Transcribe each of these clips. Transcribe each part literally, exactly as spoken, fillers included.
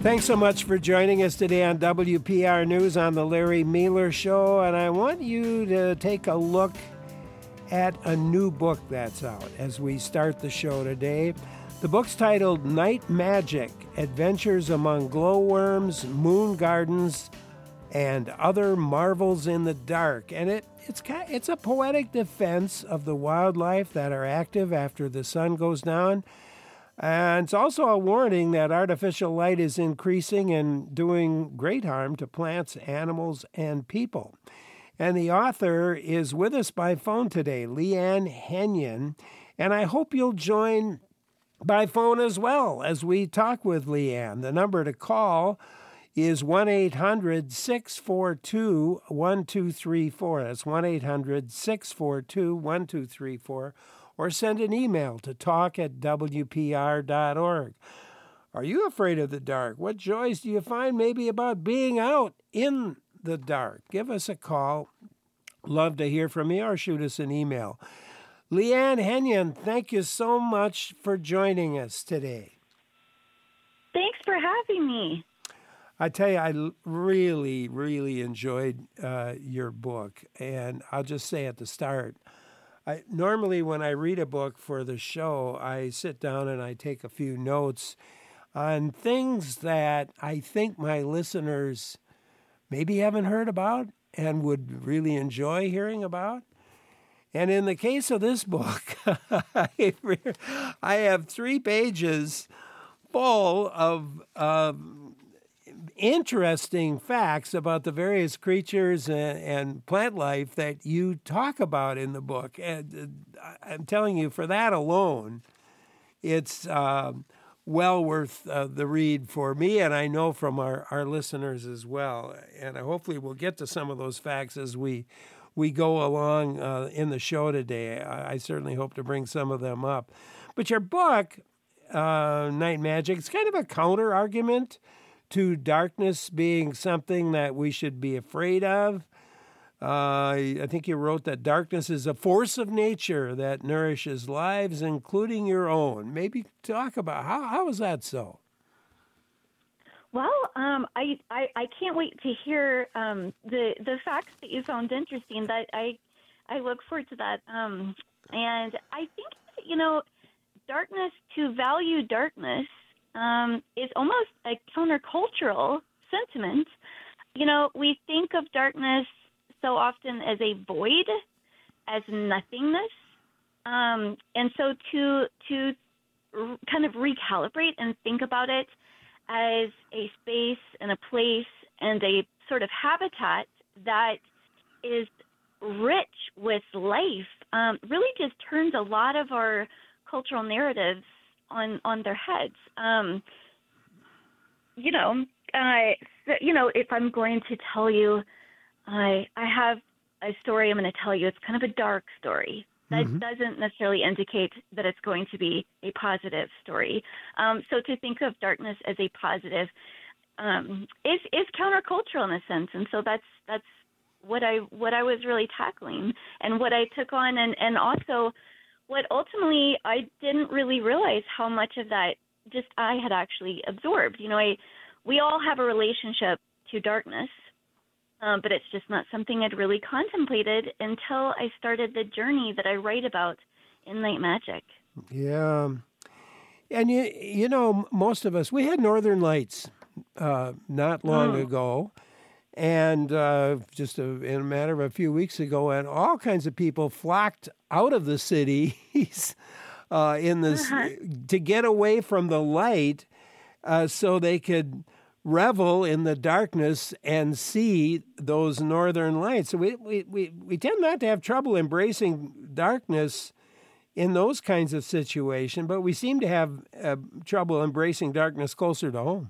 Thanks so much for joining us today on W P R News on the Larry Mealer Show. And I want you to take a look at a new book that's out as we start the show today. The book's titled Night Magic, Adventures Among Glowworms, Moon Gardens, and Other Marvels in the Dark. And it, it's, it's a poetic defense of the wildlife that are active after the sun goes down. And it's also a warning that artificial light is increasing and doing great harm to plants, animals, and people. And the author is with us by phone today, Leanne Henyon. And I hope you'll join by phone as well as we talk with Leanne. The number to call is one eight hundred six four two one two three four. That's one eight hundred six four two one two three four. Or send an email to talk at w p r dot org. Are you afraid of the dark? What joys do you find maybe about being out in the dark? Give us a call. Love to hear from you, or shoot us an email. Leanne Henyon, thank you so much for joining us today. Thanks for having me. I tell you, I really, really enjoyed uh, your book. And I'll just say at the start, I, normally when I read a book for the show, I sit down and I take a few notes on things that I think my listeners maybe haven't heard about and would really enjoy hearing about. And in the case of this book, I have three pages full of uh, interesting facts about the various creatures and, and plant life that you talk about in the book. And uh, I'm telling you, for that alone, it's uh, well worth uh, the read for me, and I know from our, our listeners as well. And hopefully we'll get to some of those facts as we we go along uh, in the show today. I, I certainly hope to bring some of them up. But your book, uh, Night Magic, it's kind of a counter-argument to darkness being something that we should be afraid of. Uh, I think you wrote that darkness is a force of nature that nourishes lives, including your own. Maybe talk about how how is that so? Well, um, I, I I can't wait to hear um, the the facts that you found interesting. That I I look forward to that. Um, and I think you know, darkness to value darkness. Um, is almost a countercultural sentiment. You know, we think of darkness so often as a void, as nothingness, um, and so to to kind of recalibrate and think about it as a space and a place and a sort of habitat that is rich with life um, really just turns a lot of our cultural narratives on on their heads. Um, you know, uh, so, you know, if I'm going to tell you, I I have a story I'm going to tell you. It's kind of a dark story. That mm-hmm. doesn't necessarily indicate that it's going to be a positive story. Um, so to think of darkness as a positive um, is is countercultural in a sense, and so that's that's what I what I was really tackling and what I took on, and and also. What ultimately I didn't really realize how much of that just I had actually absorbed. You know, I we all have a relationship to darkness, um, but it's just not something I'd really contemplated until I started the journey that I write about in Night Magic. Yeah, and you you know most of us we had Northern Lights uh, not long oh. ago. And uh, just a, in a matter of a few weeks ago, and all kinds of people flocked out of the cities uh, in this uh-huh. to get away from the light, uh, so they could revel in the darkness and see those northern lights. So we we, we, we tend not to have trouble embracing darkness in those kinds of situations, but we seem to have uh, trouble embracing darkness closer to home.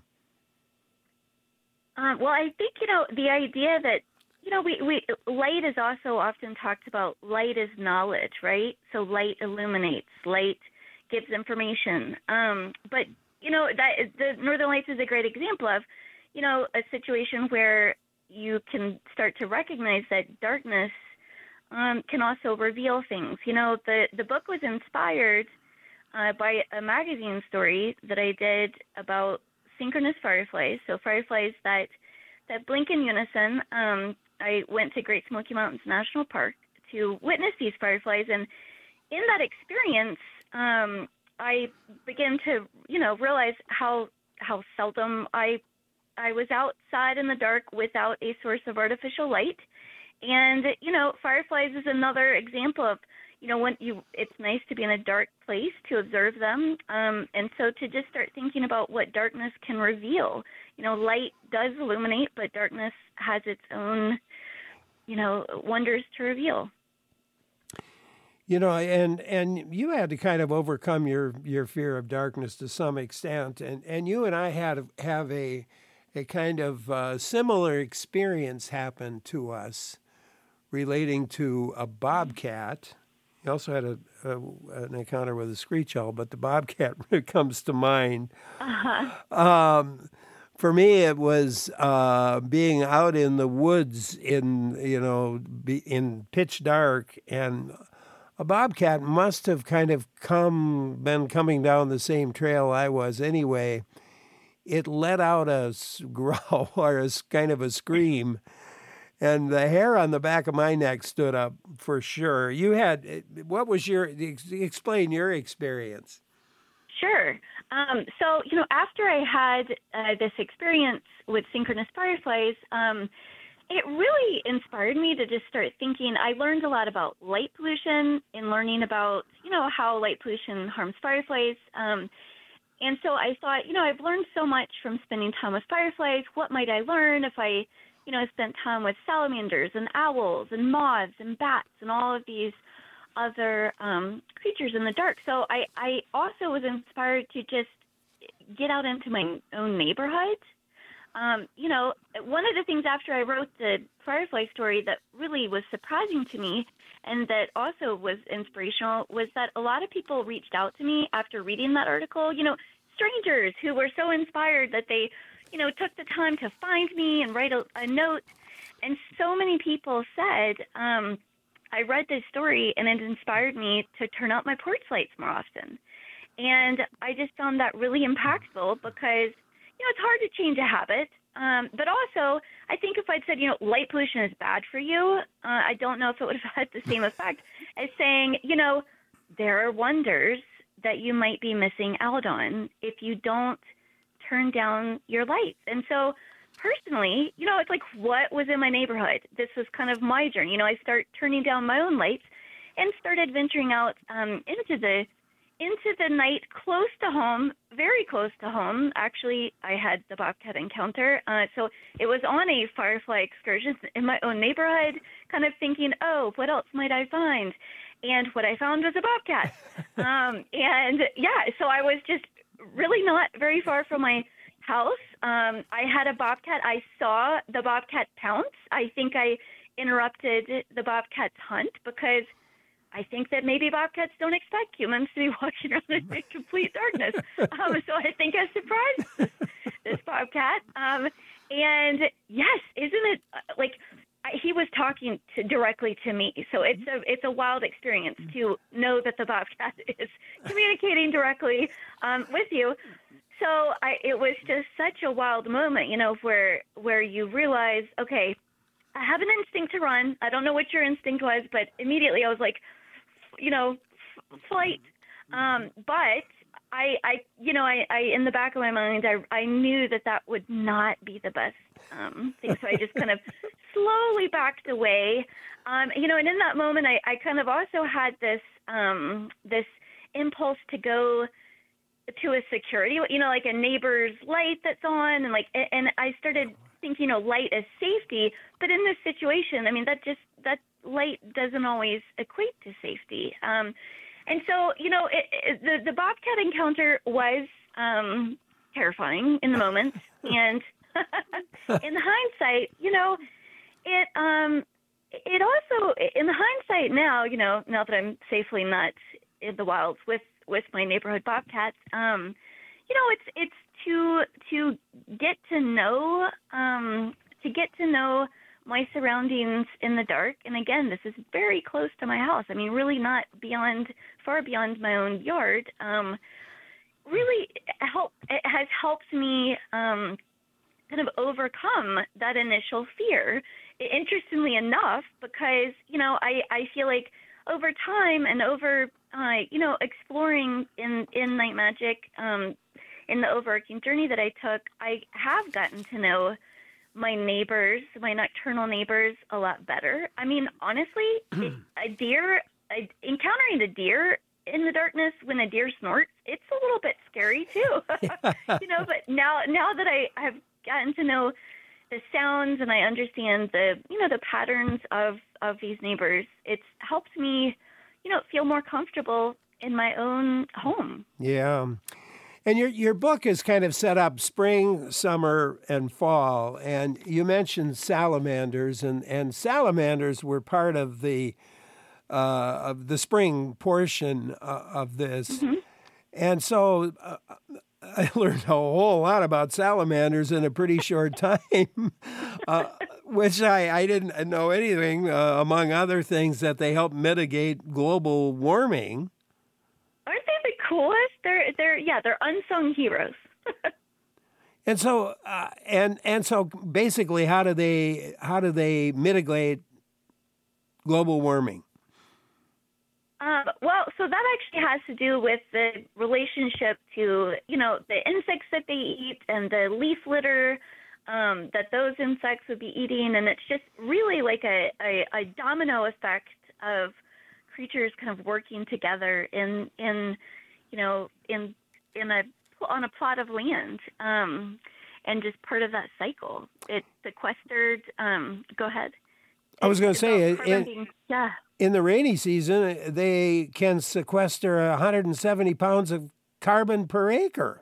Um, well, I think, you know, the idea that, you know, we, we light is also often talked about. Light is knowledge, right? So light illuminates, light gives information. Um, but, you know, that the Northern Lights is a great example of, you know, a situation where you can start to recognize that darkness um, can also reveal things. You know, the, the book was inspired uh, by a magazine story that I did about synchronous fireflies, so fireflies that that blink in unison. Um, I went to Great Smoky Mountains National Park to witness these fireflies, and in that experience, um, I began to, you know, realize how how seldom I I was outside in the dark without a source of artificial light. And, you know, fireflies is another example of, you know, when you, it's nice to be in a dark place to observe them. Um, and so to just start thinking about what darkness can reveal. You know, light does illuminate, but darkness has its own, you know, wonders to reveal. You know, and and you had to kind of overcome your, your fear of darkness to some extent, and, and you and I had have a a kind of uh, similar experience happen to us relating to a bobcat. You also had a, a an encounter with a screech owl, but the bobcat comes to mind. Uh-huh. Um, for me, it was uh, being out in the woods in you know be, in pitch dark, and a bobcat must have kind of come been coming down the same trail I was anyway. It let out a growl or a kind of a scream, and the hair on the back of my neck stood up for sure. You had, what was your, explain your experience. Sure. Um, so, you know, after I had uh, this experience with synchronous fireflies, um, it really inspired me to just start thinking. I learned a lot about light pollution and learning about, you know, how light pollution harms fireflies. Um, and so I thought, you know, I've learned so much from spending time with fireflies. What might I learn if I, you know, spent time with salamanders and owls and moths and bats and all of these other um, creatures in the dark? So I, I also was inspired to just get out into my own neighborhood. Um, you know, one of the things after I wrote the firefly story that really was surprising to me and that also was inspirational was that a lot of people reached out to me after reading that article, you know, strangers who were so inspired that they, you know, took the time to find me and write a, a note. And so many people said, um, I read this story and it inspired me to turn out my porch lights more often. And I just found that really impactful because, you know, it's hard to change a habit. Um, but also, I think if I'd said, you know, light pollution is bad for you, uh, I don't know if it would have had the same effect as saying, you know, there are wonders that you might be missing out on if you don't turn down your lights. And so personally, you know, it's like what was in my neighborhood. This was kind of my journey. You know, I start turning down my own lights and started venturing out um, into the into the night close to home, very close to home. Actually, I had the bobcat encounter. Uh, so it was on a firefly excursion in my own neighborhood, kind of thinking, oh, what else might I find? And what I found was a bobcat. um, and yeah, so I was just really not very far from my house. Um, I had a bobcat. I saw the bobcat pounce. I think I interrupted the bobcat's hunt because I think that maybe bobcats don't expect humans to be walking around in complete darkness. Um, so I think I surprised this, this bobcat. Um, and yes, isn't it uh, like I, he was talking to, directly to me. So it's a it's a wild experience to know that the bobcat is communicating directly um, with you. So I, it was just such a wild moment, you know, where where you realize, okay, I have an instinct to run. I don't know what your instinct was, but immediately I was like, you know, f- flight. Um, but I, I, you know, I, I, in the back of my mind, I, I knew that that would not be the best um, thing. So I just kind of slowly backed away. Um, you know, and in that moment, I, I kind of also had this, um, this impulse to go to a security, you know, like a neighbor's light that's on, and like, and I started thinking, you know, light as safety. But in this situation, I mean, that just that light doesn't always equate to safety. Um, and so, you know, it, it, the the bobcat encounter was um, terrifying in the moment, and in hindsight, you know, it um, it also in hindsight now, you know, now that I'm safely not in the wilds with. with my neighborhood bobcats, um, you know, it's it's to to get to know um, to get to know my surroundings in the dark. And again, this is very close to my house. I mean, really not beyond far beyond my own yard. Um, really help. It has helped me um, kind of overcome that initial fear. Interestingly enough, because you know, I, I feel like over time and over uh, you know exploring in in night magic, um, in the overarching journey that I took, I have gotten to know my neighbors, my nocturnal neighbors, a lot better. I mean, honestly, it, a deer, a, encountering a deer in the darkness when a deer snorts, it's a little bit scary too. You know, but now, now that I have gotten to know the sounds and I understand the, you know, the patterns of, of these neighbors, it's helped me, you know, feel more comfortable in my own home. Yeah. And your your book is kind of set up spring, summer, and fall. And you mentioned salamanders, and, and salamanders were part of the uh, of the spring portion uh, of this. Mm-hmm. And so uh, I learned a whole lot about salamanders in a pretty short time, uh, which I, I didn't know anything, uh, among other things, that they help mitigate global warming. Aren't they the coolest? They're they're yeah, they're unsung heroes. And so uh, and and so basically, how do they how do they mitigate global warming? Um, well, so that actually has to do with the relationship to you know the insects that they eat and the leaf litter um, that those insects would be eating, and it's just really like a, a, a domino effect of creatures kind of working together in in you know in in a on a plot of land, um, and just part of that cycle. It's sequestered. Um, go ahead. I was going to say, in, being, yeah. in the rainy season, they can sequester one hundred seventy pounds of carbon per acre.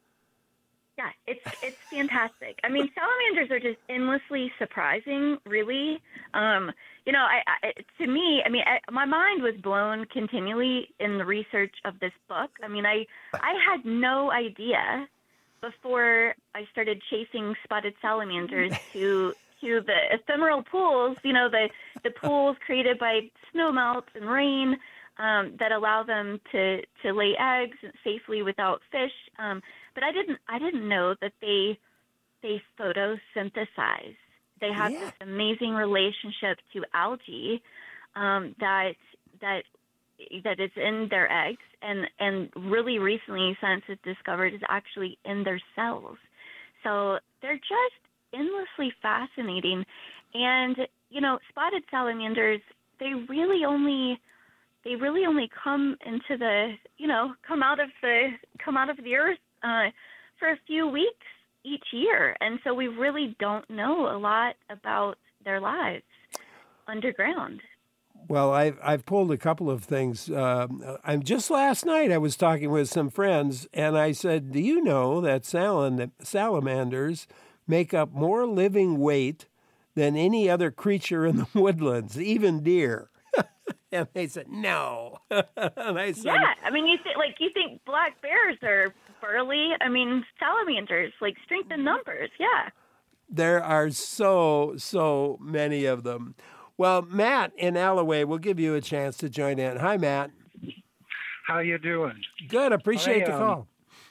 Yeah, it's it's fantastic. I mean, salamanders are just endlessly surprising, really. Um, you know, I, I to me, I mean, I, my mind was blown continually in the research of this book. I mean, I I had no idea before I started chasing spotted salamanders to to the ephemeral pools. You know, the the pools created by snowmelt and rain um, that allow them to to lay eggs safely without fish. Um, But I didn't. I didn't know that they they photosynthesize. They have Yeah. this amazing relationship to algae um, that that that is in their eggs, and and really recently, science has discovered is actually in their cells. So they're just endlessly fascinating. And you know, spotted salamanders, they really only they really only come into the you know come out of the come out of the earth. Uh, for a few weeks each year. And so we really don't know a lot about their lives underground. Well, I've, I've pulled a couple of things. Um, I'm just last night I was talking with some friends, and I said, do you know that salam- salamanders make up more living weight than any other creature in the woodlands, even deer? And they said, no. And I said, yeah, I mean, you think like you think black bears are burly. I mean, salamanders, like strength in numbers, yeah. There are so, so many of them. Well, Matt in Alloway, we'll give you a chance to join in. Hi, Matt. How you doing? Good. Appreciate I, the um, call.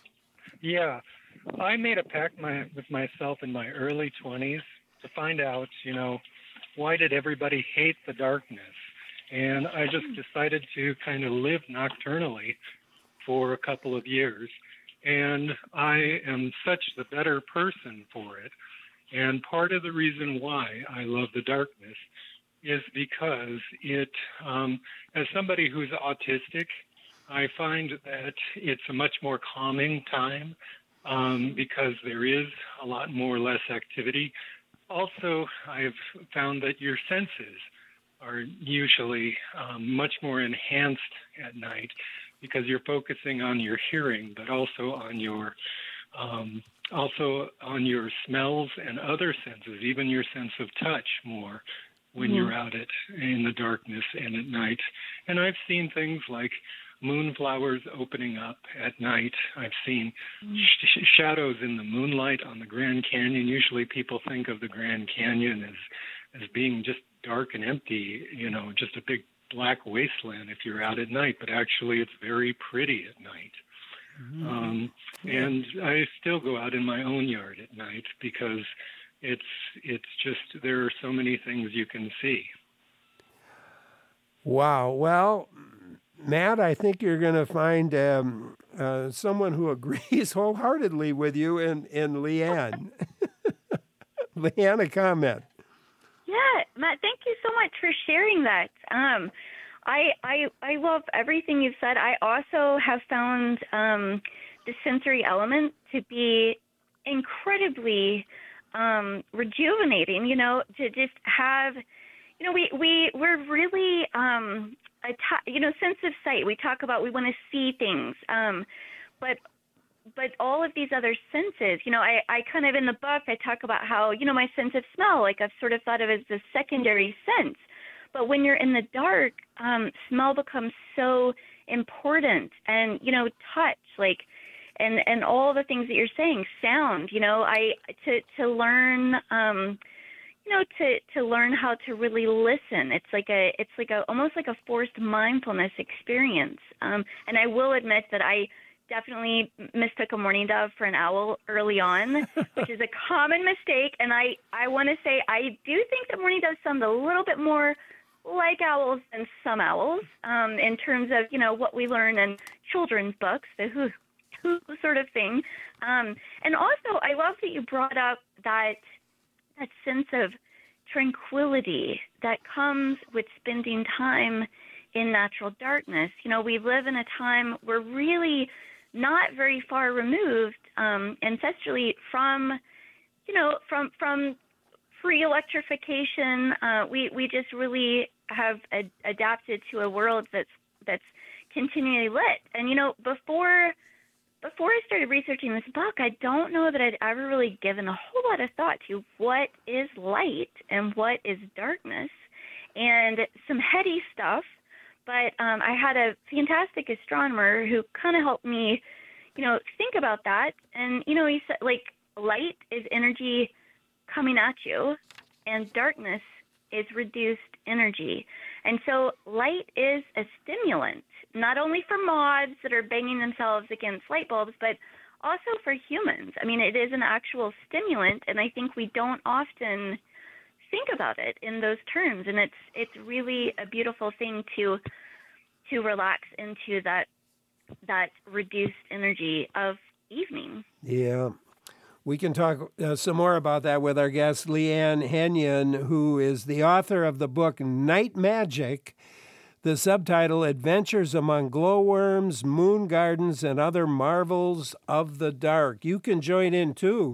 Yeah, I made a pact my, with myself in my early twenties to find out, you know, why did everybody hate the darkness? And I just decided to kind of live nocturnally for a couple of years. And I am such the better person for it. And part of the reason why I love the darkness is because it, um, as somebody who's autistic, I find that it's a much more calming time um, because there is a lot more or less activity. Also, I've found that your senses are usually um, much more enhanced at night because you're focusing on your hearing, but also on your um, also on your smells and other senses, even your sense of touch more when mm-hmm. you're out at, in the darkness and at night. And I've seen things like moonflowers opening up at night. I've seen mm-hmm. sh- shadows in the moonlight on the Grand Canyon. Usually people think of the Grand Canyon as as being just dark and empty, you know, just a big black wasteland if you're out at night, but actually it's very pretty at night. Mm-hmm. Um, Yeah. and I still go out in my own yard at night because it's it's just there are so many things you can see. Wow. Well, Matt, I think you're going to find um, uh, someone who agrees wholeheartedly with you in, in Leanne. Leanne, a comment. Yeah, Matt, thank you so much for sharing that. Um, I, I I love everything you've said. I also have found um, the sensory element to be incredibly um, rejuvenating. You know, to just have, you know, we we we're really um, a t- you know, sense of sight. We talk about we want to see things, um, but. But all of these other senses, you know, I, I kind of in the book, I talk about how, you know, my sense of smell, like I've sort of thought of as a secondary sense. But when you're in the dark, um, smell becomes so important. And, you know, touch, like, and, and all the things that you're saying, sound, you know, I, to, to learn, um, you know, to, to learn how to really listen. It's like a, it's like a, almost like a forced mindfulness experience. Um, and I will admit that I, definitely mistook a mourning dove for an owl early on, which is a common mistake. And I, I want to say I do think that mourning doves sound a little bit more like owls than some owls um, in terms of, you know, what we learn in children's books, the who, who sort of thing. Um, and also, I love that you brought up that that sense of tranquility that comes with spending time in natural darkness. You know, we live in a time where really not very far removed um, ancestrally from, you know, from from free electrification. Uh, we we just really have ad- adapted to a world that's that's continually lit. And you know, before before I started researching this book, I don't know that I'd ever really given a whole lot of thought to what is light and what is darkness, and some heady stuff. But um, I had a fantastic astronomer who kind of helped me, you know, think about that. And, you know, he said, like, light is energy coming at you, and darkness is reduced energy. And so light is a stimulant, not only for moths that are banging themselves against light bulbs, but also for humans. I mean, it is an actual stimulant, and I think we don't often think about it in those terms, and it's it's really a beautiful thing to to relax into that that reduced energy of evening. Yeah. We can talk uh, some more about that with our guest, Leanne Henyon, who is the author of the book Night Magic, the subtitle Adventures Among Glowworms, Moon Gardens, and Other Marvels of the Dark. You can join in too.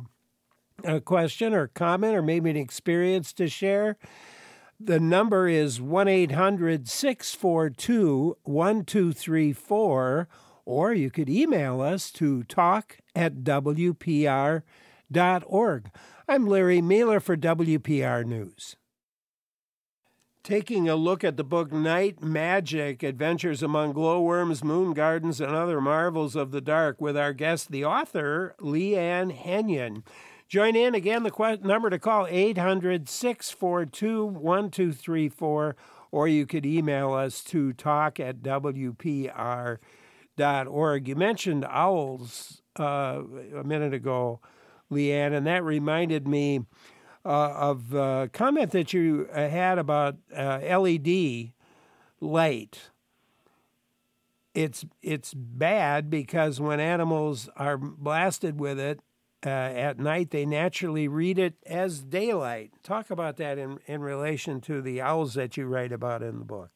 A question or comment or maybe an experience to share. The number is one eight hundred six four two one two three four, or you could email us to talk at w p r dot org. I'm Larry Mehler for W P R News. Taking a look at the book Night Magic, Adventures Among Glowworms, Moon Gardens, and Other Marvels of the Dark with our guest, the author, Leanne Henyon. Join in again, the qu- number to call, eight hundred six four two one two three four, or you could email us to talk at w p r dot org. You mentioned owls uh, a minute ago, Leanne, and that reminded me uh, of a comment that you had about uh, L E D light. It's, it's bad because when animals are blasted with it, Uh, at night, they naturally read it as daylight. Talk about that in, in relation to the owls that you write about in the book.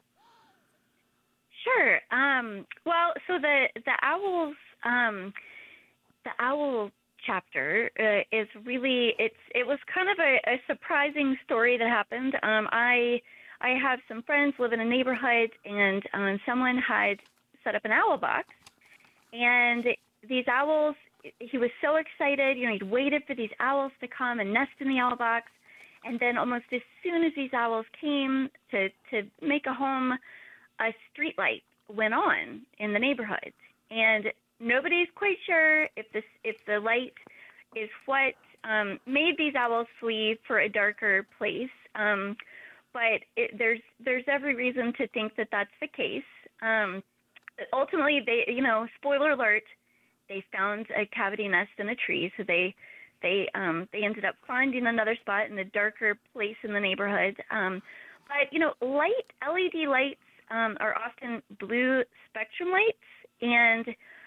Sure. Um, well, so the the owls, um, the owl chapter uh, is really it's it was kind of a, a surprising story that happened. Um, I I have some friends live in a neighborhood, and um, someone had set up an owl box, and these owls. He was so excited, you know, he'd waited for these owls to come and nest in the owl box. And then almost as soon as these owls came to, to make a home, a street light went on in the neighborhood. And nobody's quite sure if this if the light is what um, made these owls flee for a darker place. Um, but it, there's there's every reason to think that that's the case. Um, ultimately, they, you know, spoiler alert, they found a cavity nest in a tree, so they they um, they ended up finding another spot in a darker place in the neighborhood. Um, but you know, light L E D lights um, are often blue spectrum lights, and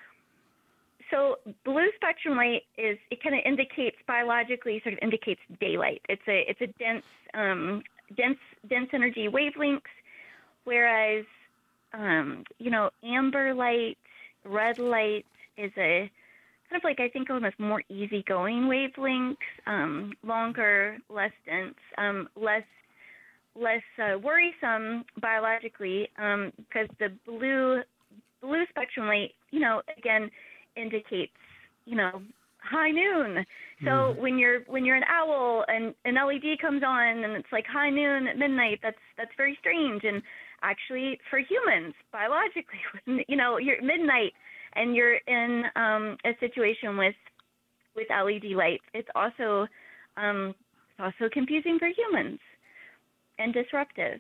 so blue spectrum light is it kind of indicates biologically, sort of indicates daylight. It's a it's a dense um, dense dense energy wavelengths, whereas um, you know, amber light, red light is a kind of like, I think, almost more easygoing wavelengths, um, longer, less dense, um, less less uh, worrisome biologically, um, because the blue blue spectrum light, you know, again indicates, you know, high noon. So mm. when you're when you're an owl and an L E D comes on and it's like high noon at midnight, that's that's very strange. And actually, for humans, biologically, when, you know, you're at midnight and you're in um, a situation with with L E D lights, it's also um, it's also confusing for humans and disruptive.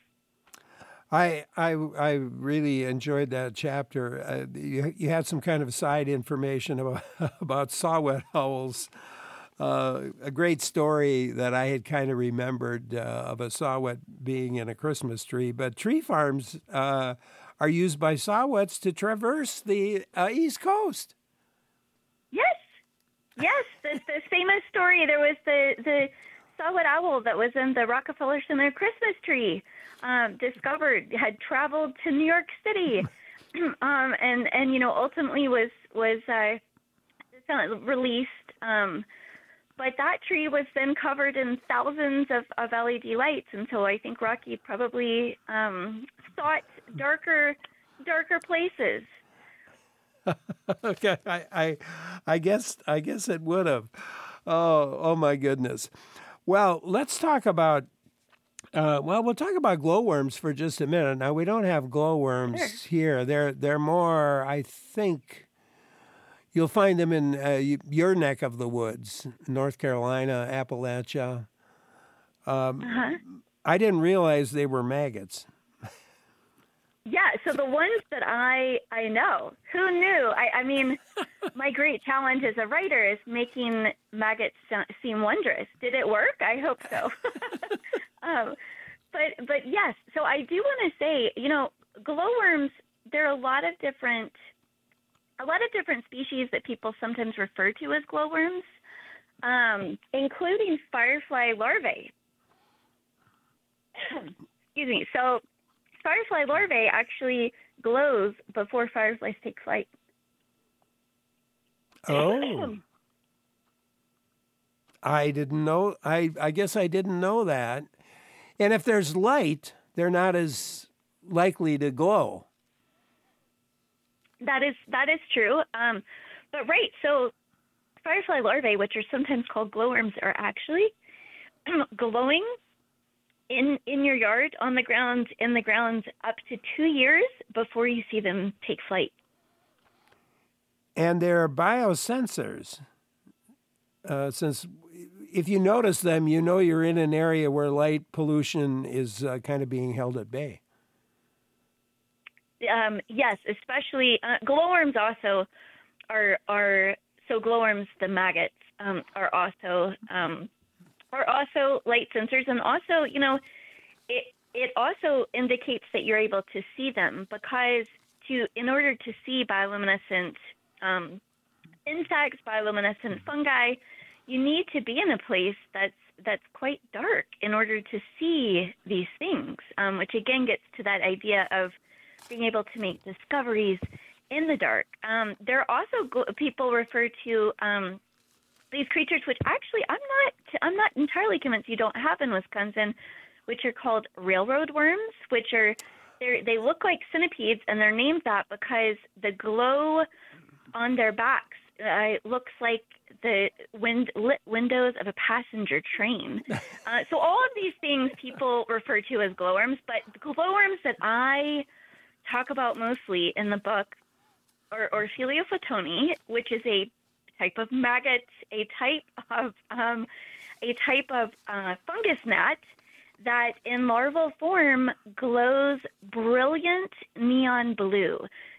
I I I really enjoyed that chapter. Uh, you you had some kind of side information about about saw-whet owls. Uh, a great story that I had kind of remembered uh, of a saw-whet being in a Christmas tree. But tree farms uh, are used by saw-whets to traverse the uh, East Coast. Yes, yes. The, the famous story. There was the the saw-whet owl that was in the Rockefeller Center Christmas tree. Um, discovered, had traveled to New York City, um, and and you know ultimately was was uh, released. Um, but that tree was then covered in thousands of, of L E D lights, and so I think Rocky probably um, sought darker darker places. Okay, I, I I guess I guess it would have. Oh oh my goodness. Well, let's talk about. Uh, well, we'll talk about glowworms for just a minute. Now, we don't have glowworms sure. here. They're they're more, I think, you'll find them in uh, your neck of the woods, North Carolina, Appalachia. Um, uh-huh. I didn't realize they were maggots. Yeah, so the ones that I I know, who knew? I, I mean, my great challenge as a writer is making maggots seem wondrous. Did it work? I hope so. um, but but yes, so I do want to say, you know, glowworms. There are a lot of different, a lot of different species that people sometimes refer to as glowworms, um, including firefly larvae. Excuse me. So. Firefly larvae actually glows before fireflies take flight. Oh. I didn't know. I, I guess I didn't know that. And if there's light, they're not as likely to glow. That is that is true. Um, but right, so firefly larvae, which are sometimes called glowworms, are actually glowing in in your yard, on the ground, in the ground, up to two years before you see them take flight. And they're biosensors. Uh, since if you notice them, you know you're in an area where light pollution is uh, kind of being held at bay. Um, yes, especially uh, glowworms also are are so glowworms, the maggots, um, are also. Um, are also light sensors, and also, you know, it it also indicates that you're able to see them, because to in order to see bioluminescent um, insects, bioluminescent fungi, you need to be in a place that's that's quite dark in order to see these things, um, which again gets to that idea of being able to make discoveries in the dark. Um, there are also gl- people refer to um, these creatures, which actually I'm not I'm not entirely convinced you don't have in Wisconsin, which are called railroad worms, which are they they look like centipedes, and they're named that because the glow on their backs uh, looks like the wind, lit windows of a passenger train. Uh, so all of these things people refer to as glowworms, but the glowworms that I talk about mostly in the book are Orpheliophotoni, which is a type of maggot, a type of um, a type of uh, fungus gnat that in larval form glows brilliant neon blue.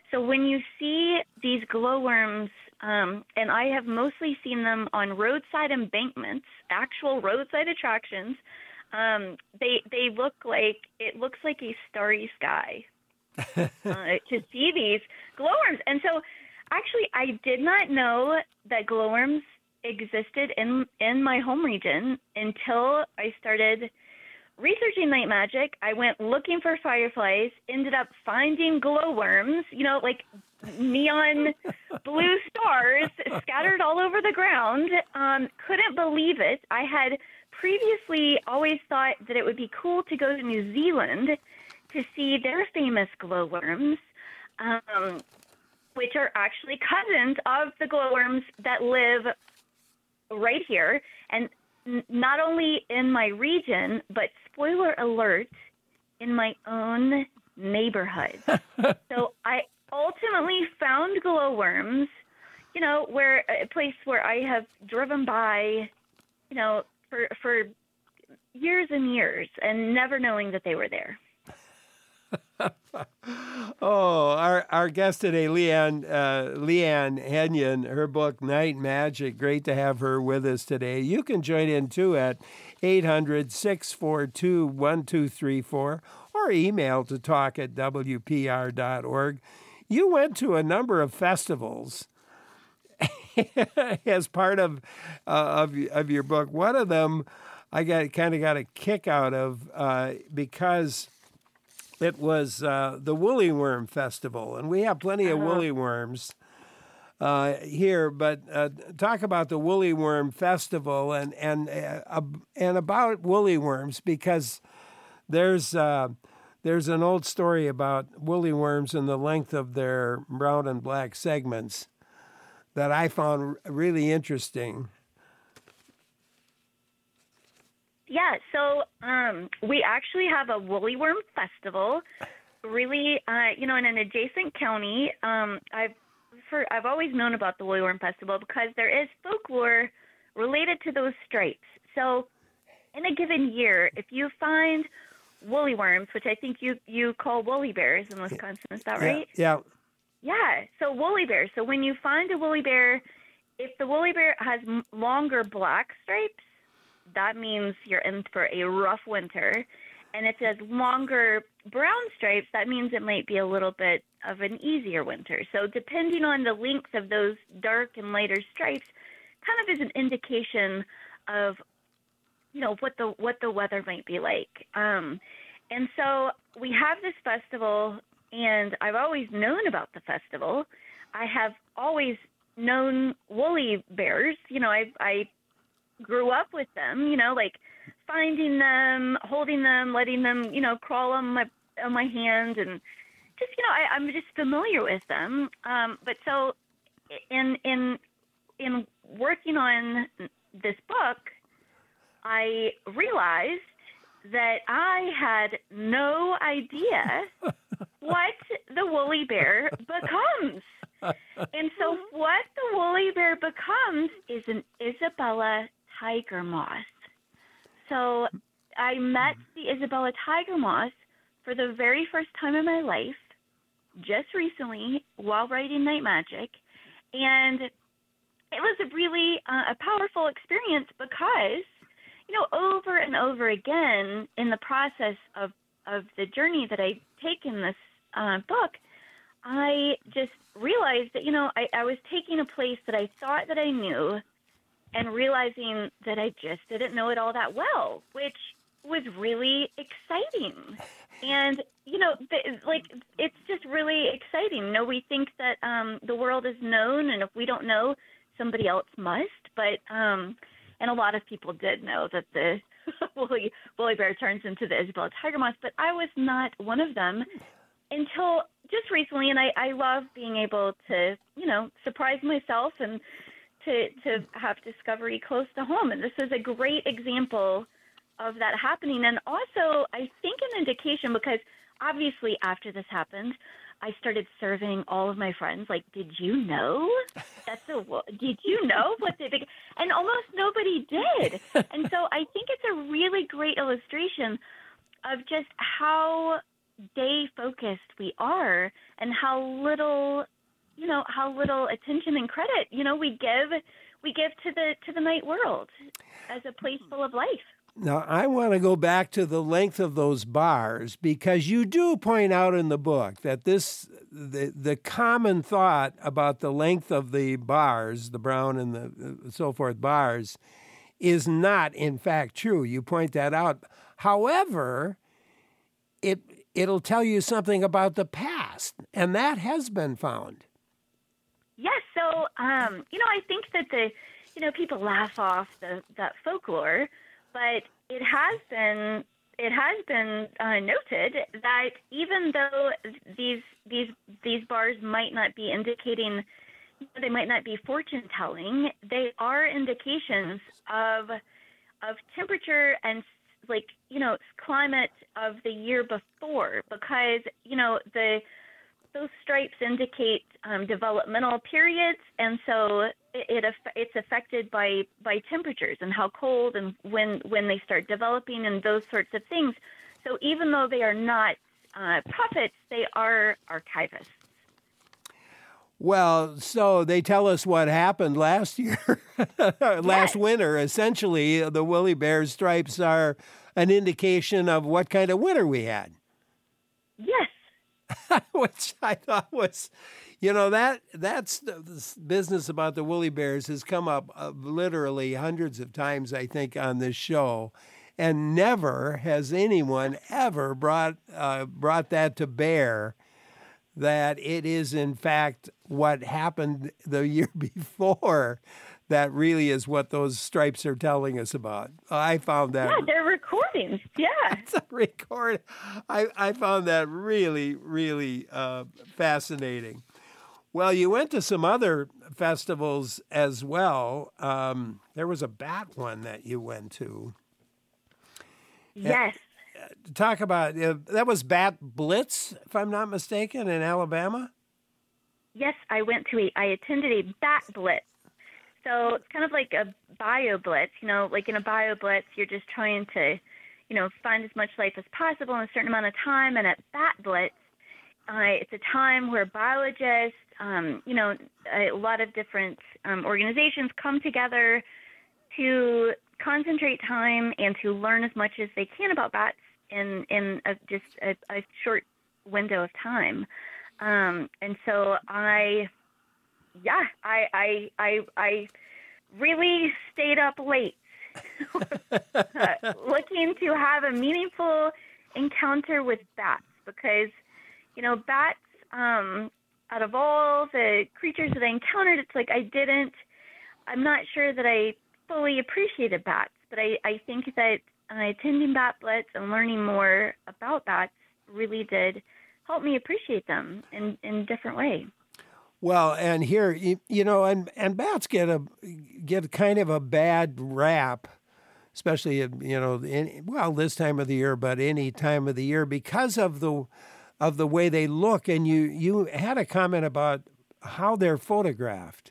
So when you see these glowworms, um, and I have mostly seen them on roadside embankments, actual roadside attractions, um, they they look like, it looks like a starry sky uh, to see these glowworms. And so actually I did not know that glowworms existed in, in my home region until I started researching night magic. I went looking for fireflies, ended up finding glowworms, you know, like neon blue stars scattered all over the ground. Um, couldn't believe it. I had previously always thought that it would be cool to go to New Zealand to see their famous glowworms, um, which are actually cousins of the glowworms that live right here. And not only in my region, but spoiler alert, in my own neighborhood. So I ultimately found glowworms, you know, where a place where I have driven by, you know, for for years and years and never knowing that they were there. Oh, our our guest today, Leanne uh, Leanne Henyon, her book Night Magic. Great to have her with us today. You can join in too at eight hundred, six four two, one two three four or email to talk at w p r dot org. You went to a number of festivals as part of uh, of of your book. One of them I got kind of got a kick out of uh, because it was uh, the Woolly Worm Festival, and we have plenty of woolly worms uh, here. But uh, talk about the Woolly Worm Festival and and uh, and about woolly worms, because there's uh, there's an old story about woolly worms and the length of their brown and black segments that I found really interesting. Yeah, so um, we actually have a woolly worm festival, really, uh, you know, in an adjacent county. Um, I've for I've always known about the woolly worm festival because there is folklore related to those stripes. So in a given year, if you find woolly worms, which I think you, you call woolly bears in Wisconsin, is that right? Yeah. Yeah, so woolly bears. So when you find a woolly bear, if the woolly bear has m- longer black stripes, that means you're in for a rough winter. And if it has longer brown stripes, that means it might be a little bit of an easier winter. So depending on the length of those dark and lighter stripes, kind of is an indication of, you know, what the what the weather might be like. Um, and so we have this festival, and I've always known about the festival. I have always known woolly bears. You know, I I grew up with them, you know, like finding them, holding them, letting them, you know, crawl on my on my hand, and just, you know, I, I'm just familiar with them. Um, but so in in in working on this book, I realized that I had no idea what the woolly bear becomes. And so what the woolly bear becomes is an Isabella tiger moth. So I met the Isabella tiger moth for the very first time in my life, just recently, while writing Night Magic. And it was a really uh, a powerful experience because, you know, over and over again in the process of, of the journey that I take in this uh, book, I just realized that, you know, I, I was taking a place that I thought that I knew and realizing that I just didn't know it all that well, which was really exciting. And, you know, th- like, it's just really exciting. You know, we think that um, the world is known, and if we don't know, somebody else must. But, um, and a lot of people did know that the woolly, woolly bear turns into the Isabella tiger moth, but I was not one of them until just recently. And I, I love being able to, you know, surprise myself and to, to have discovery close to home. And this is a great example of that happening. And also, I think an indication, because obviously after this happened, I started surveying all of my friends. Like, did you know? That's a, did you know what they think? And almost nobody did. And so I think it's a really great illustration of just how day focused we are, and how little, you know, how little attention and credit, you know, we give we give to the to the night world as a place full of life. Now, I want to go back to the length of those bars, because you do point out in the book that this the the common thought about the length of the bars, the brown and the so forth bars, is not in fact true. You point that out. However, it it'll tell you something about the past, and that has been found. Yes, so um, you know, I think that the you know people laugh off the that folklore. But it has been it has been uh, noted that even though these these these bars might not be indicating, they might not be fortune telling, they are indications of of temperature and like you know climate of the year before, because you know the those stripes indicate um, developmental periods, and so it, it it's affected by, by temperatures and how cold and when when they start developing and those sorts of things. So even though they are not uh, prophets, they are archivists. Well, so they tell us what happened last year, last Yes. winter. Essentially, the woolly bear stripes are an indication of what kind of winter we had. Yes. Which I thought was, you know, that that's the, this business about the woolly bears has come up uh, literally hundreds of times, I think, on this show, and never has anyone ever brought uh, brought that to bear, that it is in fact what happened the year before that really is what those stripes are telling us about. I found that. Yeah, they're recordings. Yeah. It's a record. I, I found that really, really uh, fascinating. Well, you went to some other festivals as well. Um, there was a bat one that you went to. Yes. Uh, talk about, uh, that was Bat Blitz, if I'm not mistaken, in Alabama? Yes, I went to a, I attended a bat blitz. So it's kind of like a bio blitz, you know, like in a bio blitz, you're just trying to, you know, find as much life as possible in a certain amount of time. And at bat blitz, uh, it's a time where biologists, um, you know, a lot of different um, organizations come together to concentrate time and to learn as much as they can about bats in, in a, just a, a short window of time. Um, and so I... Yeah, I, I I I really stayed up late uh, looking to have a meaningful encounter with bats, because, you know, bats, um, out of all the creatures that I encountered, it's like I didn't, I'm not sure that I fully appreciated bats, but I, I think that uh, attending Bat Blitz and learning more about bats really did help me appreciate them in, in a different way. Well, and here, you, you know, and, and bats get a get kind of a bad rap, especially, you know, in, well, this time of the year, but any time of the year, because of the of the way they look. And you, you had a comment about how they're photographed.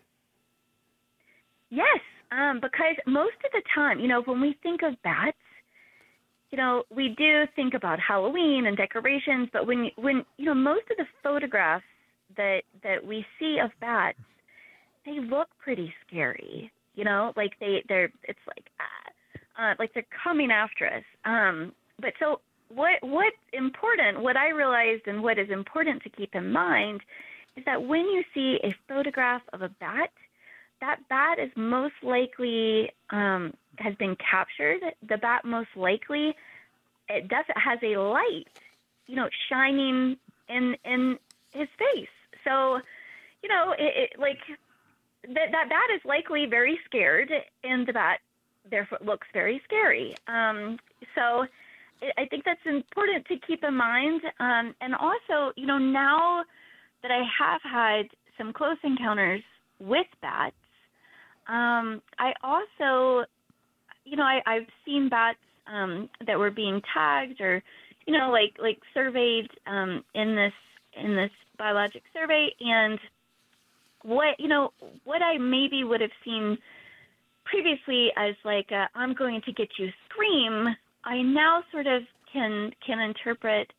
Yes, um, because most of the time, you know, when we think of bats, you know, we do think about Halloween and decorations, but when, when you know, most of the photographs that that we see of bats, they look pretty scary. You know, like they they're it's like ah, uh, like they're coming after us. Um, but so what what's important? What I realized and what is important to keep in mind is that when you see a photograph of a bat, that bat is most likely um, has been captured. The bat most likely it does it has a light, you know, shining in in his face. So, you know, it, it, like that, that bat is likely very scared, and the bat therefore looks very scary. Um, so it, I think that's important to keep in mind. Um, and also, you know, now that I have had some close encounters with bats, um, I also, you know, I, I've seen bats um, that were being tagged or, you know, like like surveyed um, in this in this biologic survey, and what you know what I maybe would have seen previously as like a, I'm going to get you scream, I now sort of can can interpret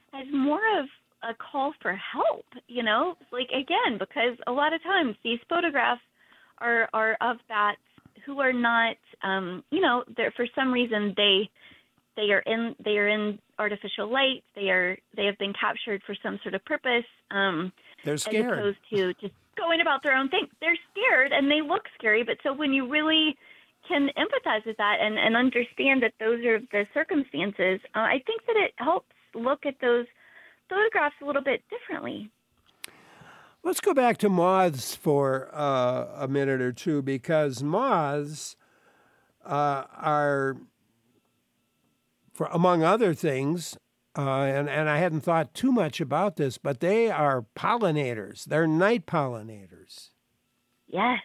as more of a call for help, you know, like again, because a lot of times these photographs are, are of bats who are not, um, you know, they're, for some reason they, they are in, they are in artificial light. They are, they have been captured for some sort of purpose. Um, They're scared. As opposed to just going about their own thing. They're scared and they look scary. But so when you really can empathize with that and, and understand that those are the circumstances, uh, I think that it helps look at those photographs a little bit differently. Let's go back to moths for uh, a minute or two, because moths uh, are, for among other things, uh, and, and I hadn't thought too much about this, but they are pollinators. They're night pollinators. Yes.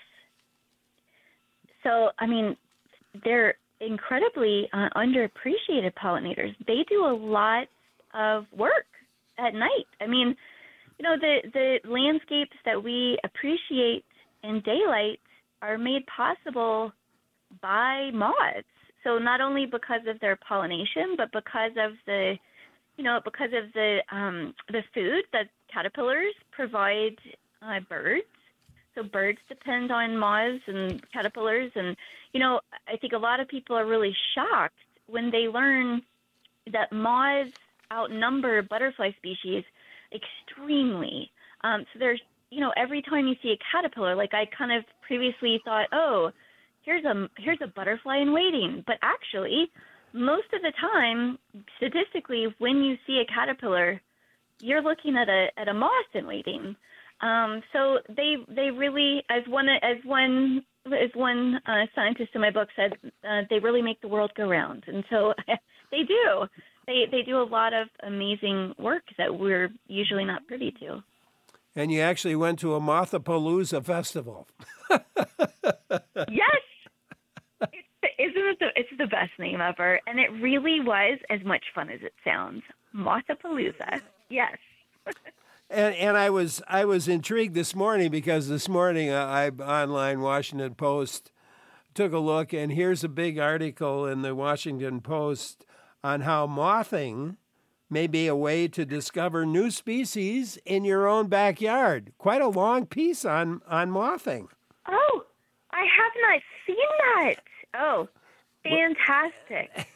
So, I mean, they're incredibly uh, underappreciated pollinators. They do a lot of work at night. I mean, you know, the, the landscapes that we appreciate in daylight are made possible by moths. So not only because of their pollination, but because of the, you know, because of the um, the food that caterpillars provide uh, birds. So birds depend on moths and caterpillars. And, you know, I think a lot of people are really shocked when they learn that moths outnumber butterfly species extremely. Um, so there's, you know, every time you see a caterpillar, like I kind of previously thought, oh, here's a here's a butterfly in waiting. But actually, most of the time, statistically, when you see a caterpillar, you're looking at a at a moth in waiting. Um, so they they really, as one as one as one uh, scientist in my book said, uh, they really make the world go round, and so they do. They they do a lot of amazing work that we're usually not privy to. And you actually went to a Mothapalooza festival. Yes, it's, isn't it the, it's the best name ever, and it really was as much fun as it sounds. Mothapalooza, yes. And and I was I was intrigued this morning, because this morning I, I online Washington Post took a look, and here's a big article in the Washington Post on how mothing may be a way to discover new species in your own backyard. Quite a long piece on, on mothing. Oh, I have not seen that. Oh, fantastic.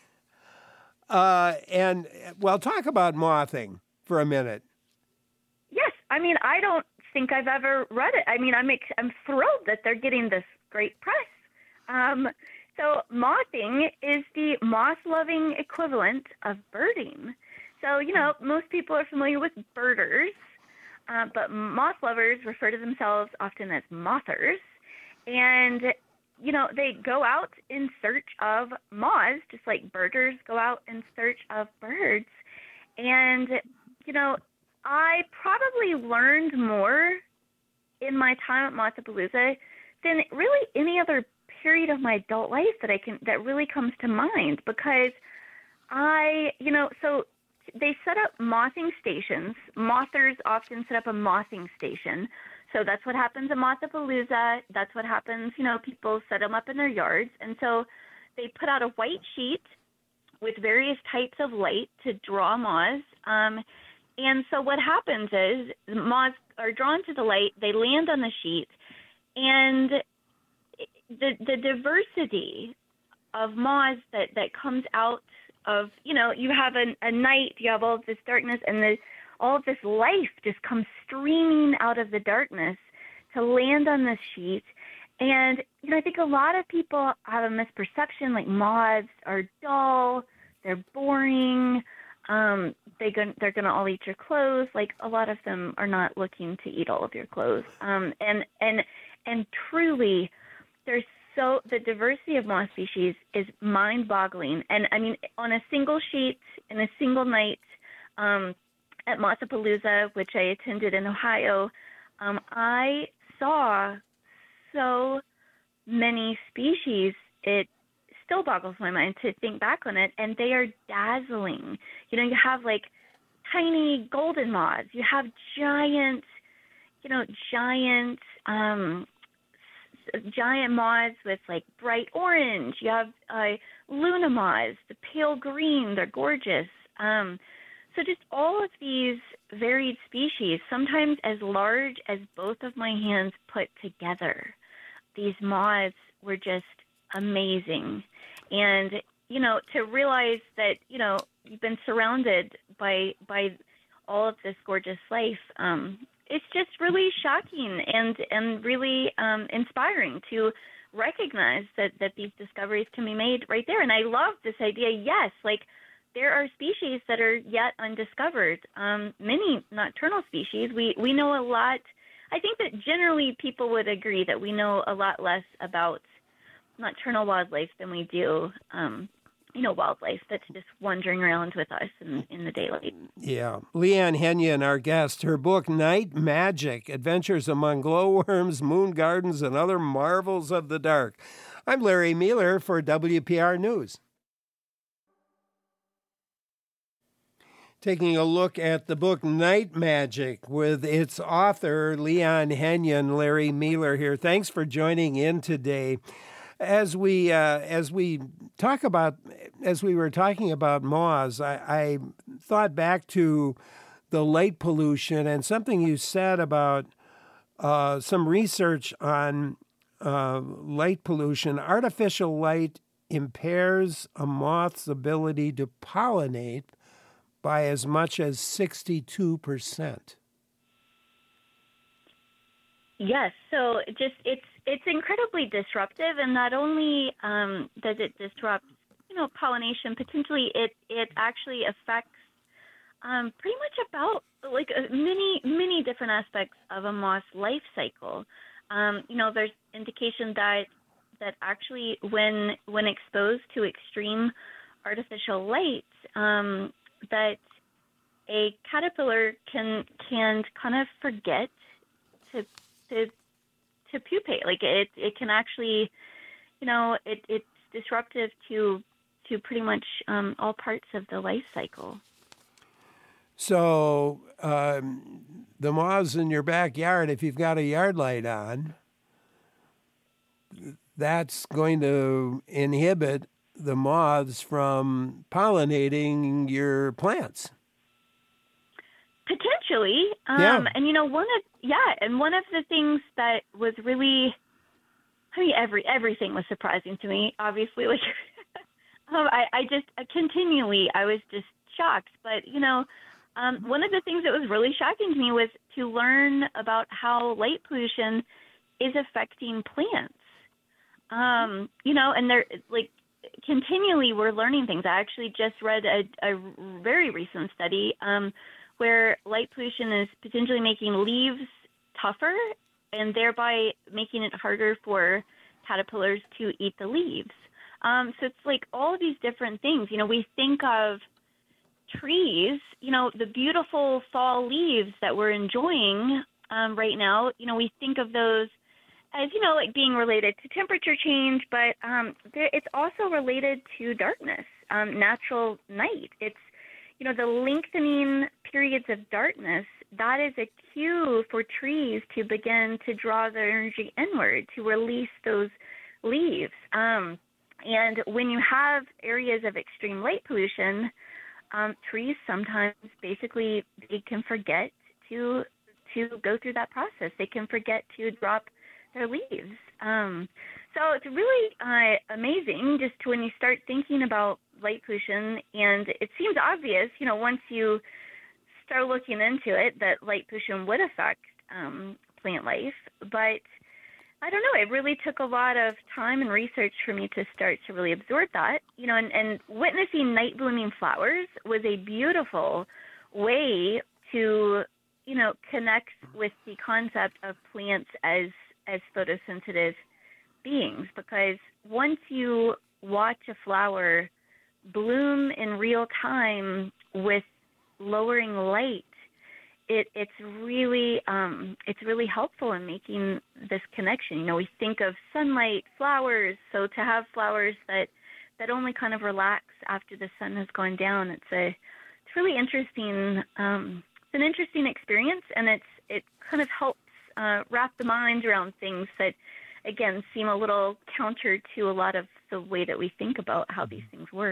Uh, and, well, talk about mothing for a minute. Yes, I mean, I don't think I've ever read it. I mean, I'm ex- I'm thrilled that they're getting this great press. Um, so mothing is the moth-loving equivalent of birding. So, you know, most people are familiar with birders, uh, but moth lovers refer to themselves often as mothers. And, you know, they go out in search of moths, just like birders go out in search of birds. And, you know, I probably learned more in my time at Mothapalooza than really any other period of my adult life that I can that really comes to mind, because I, you know, so they set up mothing stations. Mothers often set up a mothing station. So that's what happens at Mothapalooza. That's what happens, you know, people set them up in their yards. And so they put out a white sheet with various types of light to draw moths. Um, and so what happens is moths are drawn to the light, they land on the sheet, and the the diversity of moths that, that comes out of, you know, you have a, a night, you have all of this darkness, and the, all of this life just comes streaming out of the darkness to land on this sheet. And, you know, I think a lot of people have a misperception, like moths are dull, they're boring, um, they go, they're going to all eat your clothes. Like, a lot of them are not looking to eat all of your clothes. Um, and, and, and truly, there's so, the diversity of moth species is mind-boggling. And, I mean, on a single sheet, in a single night, um, at Mothapalooza, which I attended in Ohio, um, I saw so many species. It still boggles my mind to think back on it, and they are dazzling. You know, you have like tiny golden moths. You have giant, you know, giant, um, giant moths with like bright orange. You have uh, Luna moths, the pale green. They're gorgeous. Um, So just all of these varied species, sometimes as large as both of my hands put together. These moths were just amazing. And, you know, to realize that, you know, you've been surrounded by by all of this gorgeous life, um, it's just really shocking and, and really um, inspiring to recognize that, that these discoveries can be made right there. And I love this idea, yes, like there are species that are yet undiscovered, um, many nocturnal species. We, we know a lot. I think that generally people would agree that we know a lot less about nocturnal wildlife than we do, um, you know, wildlife that's just wandering around with us in, in the daylight. Yeah. Leanne Henyon, our guest, her book, Night Magic, Adventures Among Glowworms, Moon Gardens, and Other Marvels of the Dark. I'm Larry Mueller for W P R News. Taking a look at the book Night Magic with its author, Leanne Henyon. Larry Mueller here. Thanks for joining in today. As we uh, as we talk about, as we were talking about moths, I, I thought back to the light pollution and something you said about uh, some research on uh, light pollution. Artificial light impairs a moth's ability to pollinate by as much as sixty-two percent. Yes, so just it's it's incredibly disruptive, and not only um, does it disrupt, you know, pollination, potentially it it actually affects um, pretty much about like uh, many many different aspects of a moth's life cycle. Um, you know, there's indication that that actually when when exposed to extreme artificial light, um, that a caterpillar can can kind of forget to to to pupate. Like it it can actually, you know, it, it's disruptive to to pretty much um, all parts of the life cycle. So um, the moths in your backyard, if you've got a yard light on, that's going to inhibit the moths from pollinating your plants. Potentially. Um, yeah. And, you know, one of, yeah, and one of the things that was really, I mean, every everything was surprising to me, obviously. Like, um, I, I just uh, continually, I was just shocked. But, you know, um, one of the things that was really shocking to me was to learn about how light pollution is affecting plants. Um, you know, and they're like, continually we're learning things. I actually just read a, a very recent study um, where light pollution is potentially making leaves tougher and thereby making it harder for caterpillars to eat the leaves. Um, so it's like all of these different things. You know, we think of trees, you know, the beautiful fall leaves that we're enjoying um, right now, you know, we think of those as, you know, like being related to temperature change, but um, there, it's also related to darkness, um, natural night. It's, you know, the lengthening periods of darkness, that is a cue for trees to begin to draw their energy inward, to release those leaves. Um, and when you have areas of extreme light pollution, um, trees sometimes basically they can forget to to go through that process. They can forget to drop their leaves. Um, so it's really uh, amazing just to, when you start thinking about light pollution, and it seems obvious, you know, once you start looking into it, that light pollution would affect um, plant life. But I don't know, it really took a lot of time and research for me to start to really absorb that, you know, and, and witnessing night blooming flowers was a beautiful way to, you know, connect with the concept of plants as as photosensitive beings, because once you watch a flower bloom in real time with lowering light, it, it's really um, it's really helpful in making this connection. You know, we think of sunlight, flowers, so to have flowers that that only kind of relax after the sun has gone down, it's a it's really interesting. Um, it's an interesting experience, and it's it kind of helps Uh, wrap the mind around things that, again, seem a little counter to a lot of the way that we think about how these things work.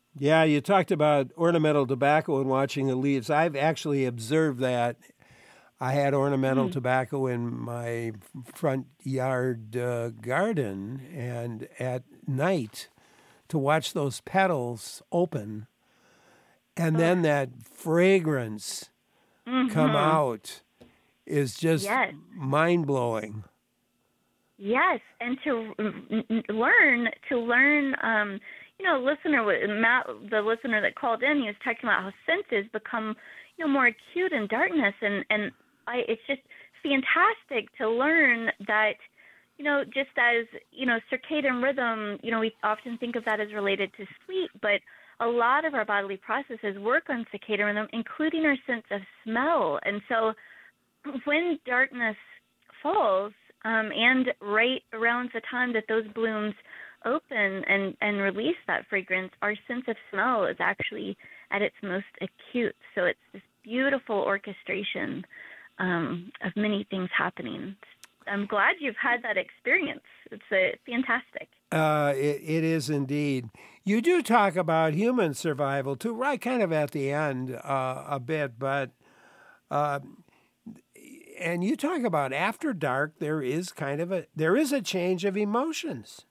Yeah, you talked about ornamental tobacco and watching the leaves. I've actually observed that. I had ornamental mm. tobacco in my front yard uh, garden, and at night, to watch those petals open, and oh. then that fragrance mm-hmm. come out is just yes. mind-blowing. Yes, and to learn, to learn, um, you know, listener, Matt, the listener that called in, he was talking about how senses become, you know, more acute in darkness, and, and I, it's just fantastic to learn that, you know, just as, you know, circadian rhythm, you know, we often think of that as related to sleep, but a lot of our bodily processes work on circadian rhythm, including our sense of smell. And so when darkness falls, um, and right around the time that those blooms open and, and release that fragrance, our sense of smell is actually at its most acute. So it's this beautiful orchestration um, of many things happening. I'm glad you've had that experience. It's uh, fantastic. Uh, it, it is indeed. You do talk about human survival too, right? Kind of at the end uh, a bit, but uh, and you talk about after dark. There is kind of a there is a change of emotions.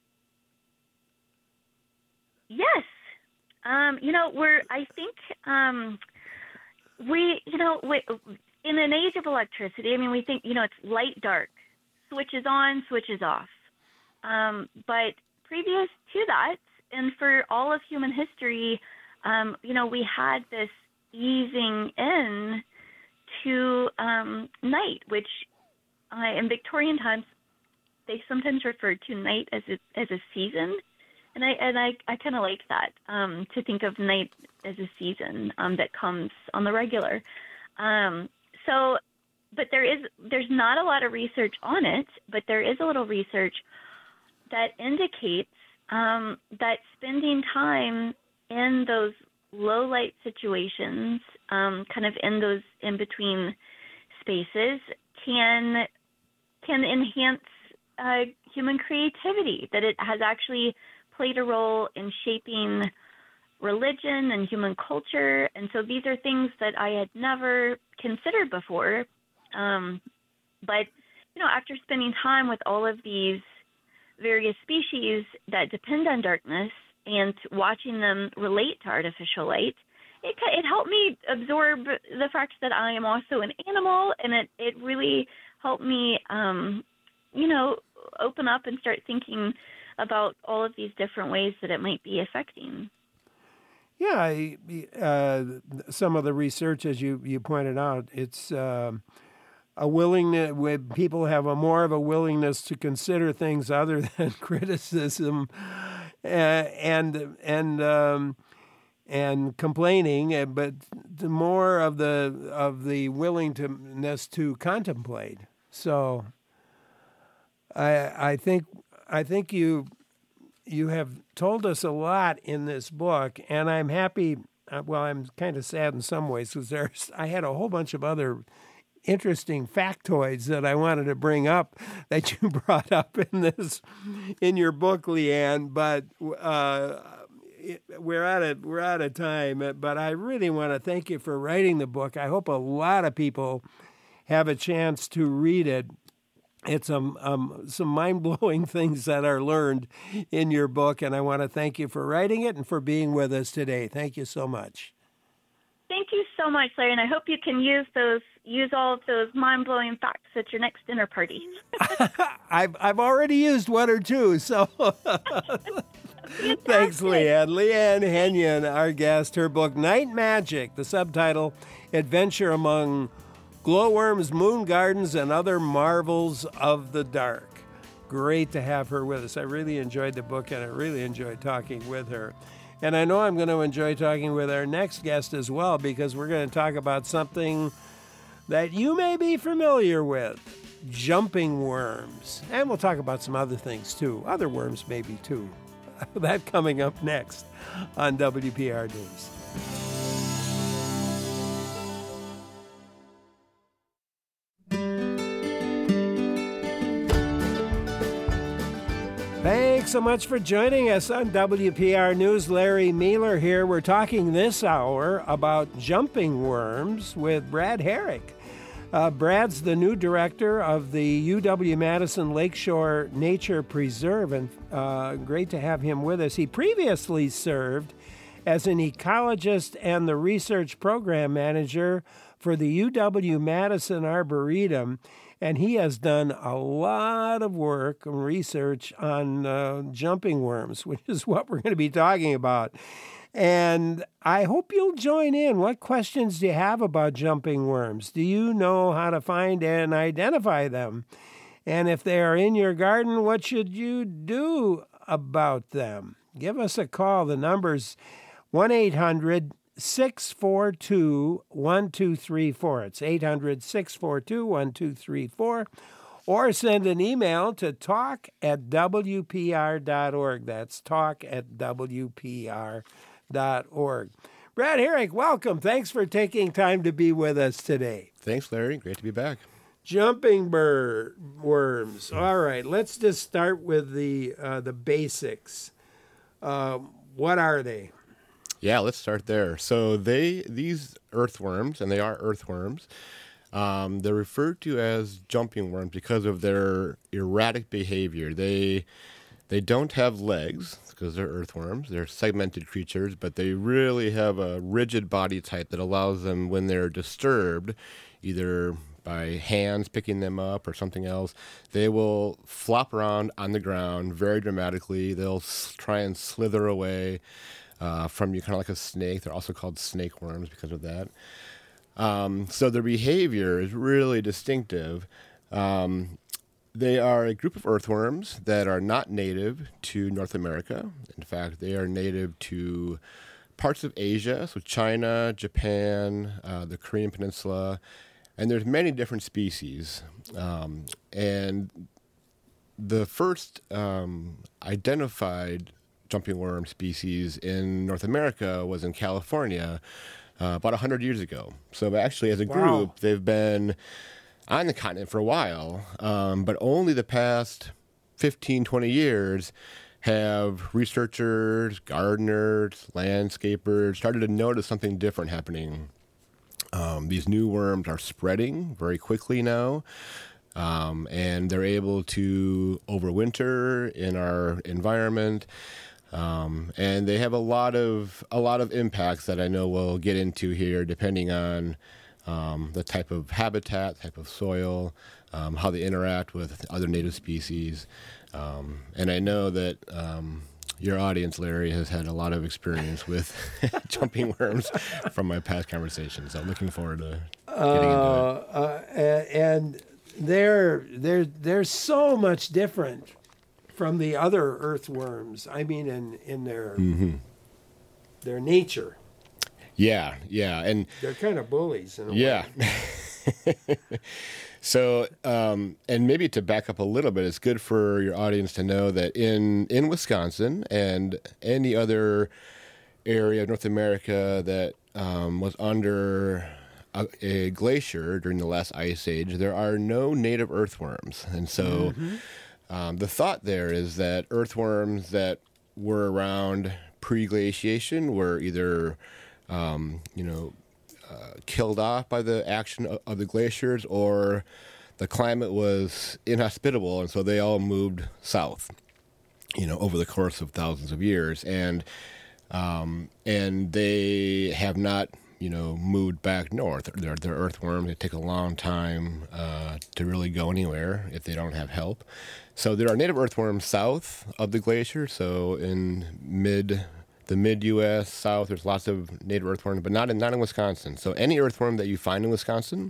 Yes, um, you know we're. I think um, we, you know, we, in an age of electricity. I mean, we think you know it's light, dark, switches on, switches off. Um, but previous to that, and for all of human history, um, you know, we had this easing in to um, night, which uh, in Victorian times, they sometimes referred to night as a, as a season. And I and I, I kind of like that, um, to think of night as a season um, that comes on the regular. Um, so, but there is there's not a lot of research on it, but there is a little research that indicates um, that spending time in those low light situations, um, kind of in those in between spaces, can can enhance uh, human creativity. That it has actually played a role in shaping religion and human culture, and so these are things that I had never considered before. Um, but you know, after spending time with all of these various species that depend on darkness and watching them relate to artificial light, it it helped me absorb the fact that I am also an animal, and it, it really helped me, um, you know, open up and start thinking about all of these different ways that it might be affecting. Yeah, uh, some of the research, as you, you pointed out, it's uh, a willingness, when people have a more of a willingness to consider things other than criticism uh, and and um, and complaining, but the more of the of the willingness to contemplate. So, I I think I think you you have told us a lot in this book, and I'm happy. Well, I'm kind of sad in some ways because there's I had a whole bunch of other interesting factoids that I wanted to bring up that you brought up in this in your book, Leanne. But uh, it, we're out of we're out of time. But I really want to thank you for writing the book. I hope a lot of people have a chance to read it. It's um, um, some mind-blowing things that are learned in your book, and I want to thank you for writing it and for being with us today. Thank you so much. Thank you so much, Larry, and I hope you can use those use all of those mind-blowing facts at your next dinner party. I've I've already used one or two, so thanks, Leanne. Leanne Henyon, our guest. Her book, Night Magic, the subtitle, Adventure Among Glowworms, Moon Gardens, and Other Marvels of the Dark. Great to have her with us. I really enjoyed the book, and I really enjoyed talking with her. And I know I'm going to enjoy talking with our next guest as well, because we're going to talk about something that you may be familiar with, jumping worms. And we'll talk about some other things, too. Other worms, maybe, too. That coming up next on W P R News. Thanks so much for joining us on W P R News. Larry Mealer here. We're talking this hour about jumping worms with Brad Herrick. Uh, Brad's the new director of the U W-Madison Lakeshore Nature Preserve, and uh, great to have him with us. He previously served as an ecologist and the research program manager for the U W-Madison Arboretum, and he has done a lot of work and research on uh, jumping worms, which is what we're going to be talking about. And I hope you'll join in. What questions do you have about jumping worms? Do you know how to find and identify them? And if they are in your garden, what should you do about them? Give us a call. The number's one eight hundred six four two one two three four. It's eight hundred six four two one two three four. Or send an email to talk at W P R dot org. That's talk at W P R dot org. Brad Herrick, welcome. Thanks for taking time to be with us today. Thanks, Larry. Great to be back. Jumping bird worms. All right, let's just start with the uh, the basics. Um, what are they? Yeah, let's start there. So they these earthworms, and they are earthworms, um, they're referred to as jumping worms because of their erratic behavior. They they don't have legs because they're earthworms. They're segmented creatures, but they really have a rigid body type that allows them, when they're disturbed, either by hands picking them up or something else, they will flop around on the ground very dramatically. They'll s- try and slither away Uh, from you, kind of like a snake. They're also called snake worms because of that. Um, so their behavior is really distinctive. Um, they are a group of earthworms that are not native to North America. In fact, they are native to parts of Asia, so China, Japan, uh, the Korean Peninsula, and there's many different species. Um, and the first um, identified jumping worm species in North America was in California uh, about one hundred years ago. So actually, as a group, Wow. they've been on the continent for a while, um, but only the past fifteen, twenty years have researchers, gardeners, landscapers started to notice something different happening. Um, these new worms are spreading very quickly now. Um, and they're able to overwinter in our environment. Um, and they have a lot of a lot of impacts that I know we'll get into here, depending on um, the type of habitat, type of soil, um, how they interact with other native species. Um, and I know that um, your audience, Larry, has had a lot of experience with jumping worms from my past conversations. So I'm looking forward to getting into it. Uh, uh, and they're they're they're so much different from the other earthworms. I mean, in in their Mm-hmm. their nature, Yeah, yeah, and they're kind of bullies in a yeah. way. So, um, and maybe to back up a little bit, it's good for your audience to know that in in Wisconsin and any other area of North America that um, was under a, a glacier during the last ice age, there are no native earthworms, and so. Mm-hmm. Um, the thought there is that earthworms that were around pre-glaciation were either, um, you know, uh, killed off by the action of, of the glaciers, or the climate was inhospitable, and so they all moved south, you know, over the course of thousands of years, and um, and they have not, you know, moved back north. They're, they're earthworms. They take a long time uh, to really go anywhere if they don't have help. So there are native earthworms south of the glacier. So in mid, the mid-U S south, there's lots of native earthworms, but not in not in Wisconsin. So any earthworm that you find in Wisconsin